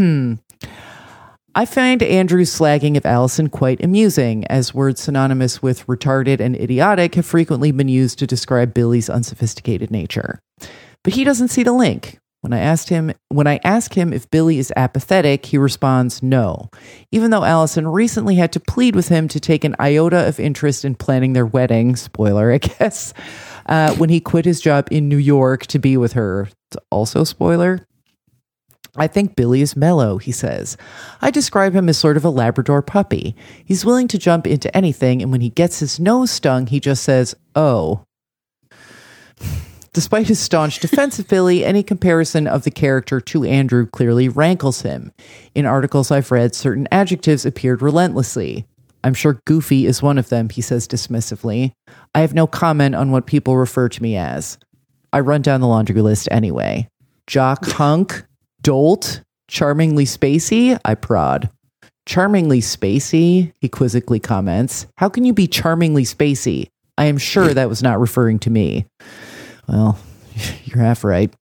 [SPEAKER 5] I find Andrew's slagging of Allison quite amusing, as words synonymous with retarded and idiotic have frequently been used to describe Billy's unsophisticated nature. But he doesn't see the link. When I asked him, when I ask him if Billy is apathetic, he responds no, even though Allison recently had to plead with him to take an iota of interest in planning their wedding, spoiler, I guess, uh, when he quit his job in New York to be with her. Also spoiler. I think Billy is mellow, he says. I describe him as sort of a Labrador puppy. He's willing to jump into anything, and when he gets his nose stung, he just says, oh. Despite his staunch defense of Billy, any comparison of the character to Andrew clearly rankles him. In articles I've read, certain adjectives appeared relentlessly. I'm sure goofy is one of them, he says dismissively. I have no comment on what people refer to me as. I run down the laundry list anyway. Jock hunk, dolt, charmingly spacey, I prod. Charmingly spacey, he quizzically comments. How can you be charmingly spacey? I am sure that was not referring to me. Well, you're half right.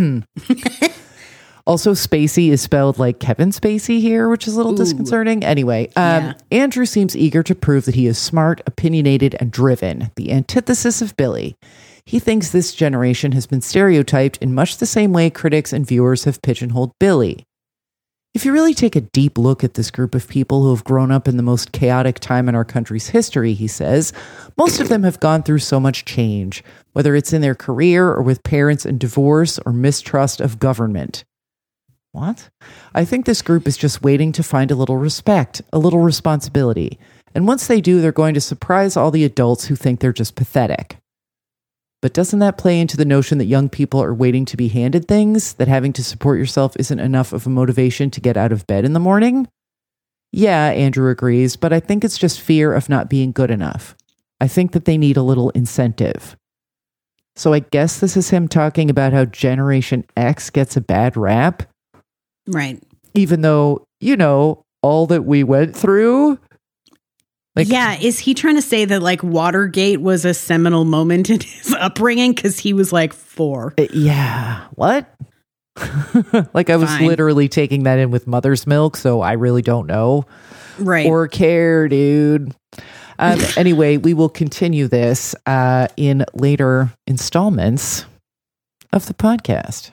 [SPEAKER 5] Also, Spacey is spelled like Kevin Spacey here, which is a little Ooh. disconcerting. Anyway, um, yeah. Andrew seems eager to prove that he is smart, opinionated, and driven, the antithesis of Billy. He thinks this generation has been stereotyped in much the same way critics and viewers have pigeonholed Billy. If you really take a deep look at this group of people who have grown up in the most chaotic time in our country's history, he says, most of them have gone through so much change, whether it's in their career or with parents and divorce or mistrust of government. What? I think this group is just waiting to find a little respect, a little responsibility. And once they do, they're going to surprise all the adults who think they're just pathetic. But doesn't that play into the notion that young people are waiting to be handed things, that having to support yourself isn't enough of a motivation to get out of bed in the morning? Yeah, Andrew agrees, but I think it's just fear of not being good enough. I think that they need a little incentive. So I guess this is him talking about how Generation X gets a bad rap.
[SPEAKER 4] Right.
[SPEAKER 5] Even though, you know, all that we went through.
[SPEAKER 4] Like, yeah, is he trying to say that like Watergate was a seminal moment in his upbringing because he was like four?
[SPEAKER 5] Uh, yeah. What? Like I was
[SPEAKER 4] Fine.
[SPEAKER 5] literally taking that in with mother's milk, so I really don't know.
[SPEAKER 4] Right.
[SPEAKER 5] Or care, dude. Um, anyway, we will continue this uh, in later installments of the podcast.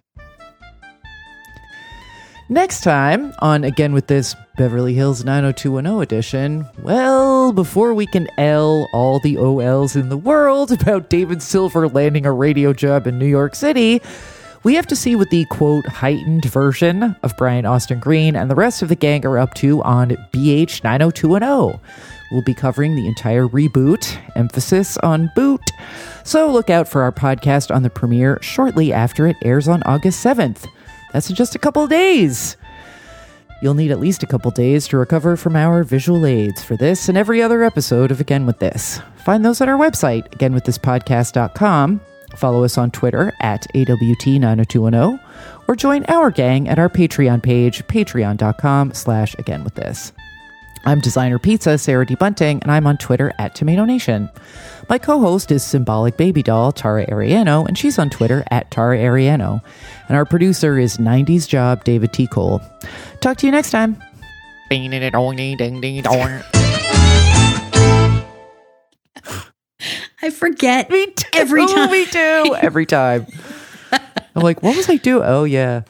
[SPEAKER 5] Next time on Again with This Beverly Hills nine oh two one oh edition, well, before we can L all the O Ls in the world about David Silver landing a radio job in New York City, we have to see what the, quote, heightened version of Brian Austin Green and the rest of the gang are up to on B H nine oh two one oh. We'll be covering the entire reboot, emphasis on boot. So look out for our podcast on the premiere shortly after it airs on August seventh. That's in just a couple of days. You'll need at least a couple days to recover from our visual aids for this and every other episode of Again With This. Find those at our website, again with this podcast dot com. Follow us on Twitter at A W T nine oh two one oh, or join our gang at our Patreon page, patreon dot com slash again with this. I'm Designer Pizza, Sarah D. Bunting, and I'm on Twitter at Tomato Nation. My co-host is Symbolic Baby Doll, Tara Ariano, and she's on Twitter at Tara Ariano. And our producer is nineties Job, David T. Cole. Talk to you next time.
[SPEAKER 4] I forget
[SPEAKER 5] Me too.
[SPEAKER 4] every time.
[SPEAKER 5] Me too. Every time. I'm like, what was I doing? Oh, yeah.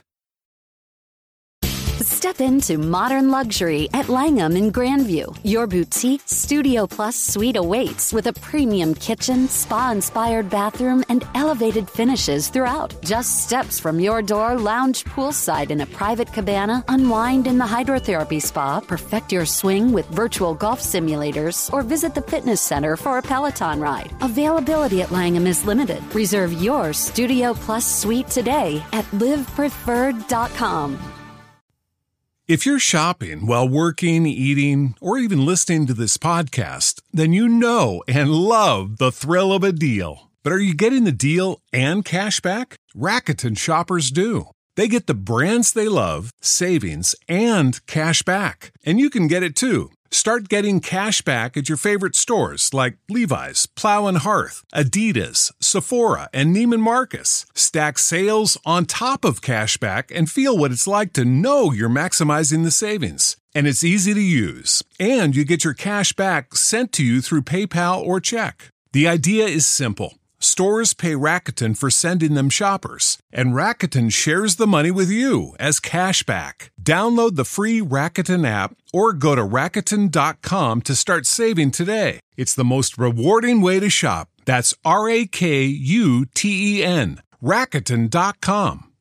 [SPEAKER 1] Step into modern luxury at Langham in Grandview. Your boutique Studio Plus suite awaits with a premium kitchen, spa-inspired bathroom, and elevated finishes throughout. Just steps from your door, lounge poolside in a private cabana, unwind in the hydrotherapy spa, perfect your swing with virtual golf simulators, or visit the fitness center for a Peloton ride. Availability at Langham is limited. Reserve your Studio Plus suite today at live preferred dot com.
[SPEAKER 14] If you're shopping while working, eating, or even listening to this podcast, then you know and love the thrill of a deal. But are you getting the deal and cash back? Rakuten shoppers do. They get the brands they love, savings, and cash back. And you can get it too. Start getting cash back at your favorite stores like Levi's, Plow and Hearth, Adidas, Sephora, and Neiman Marcus. Stack sales on top of cash back and feel what it's like to know you're maximizing the savings. And it's easy to use. And you get your cash back sent to you through PayPal or check. The idea is simple. Stores pay Rakuten for sending them shoppers, and Rakuten shares the money with you as cash back. Download the free Rakuten app or go to Rakuten dot com to start saving today. It's the most rewarding way to shop. That's R A K U T E N, Rakuten dot com.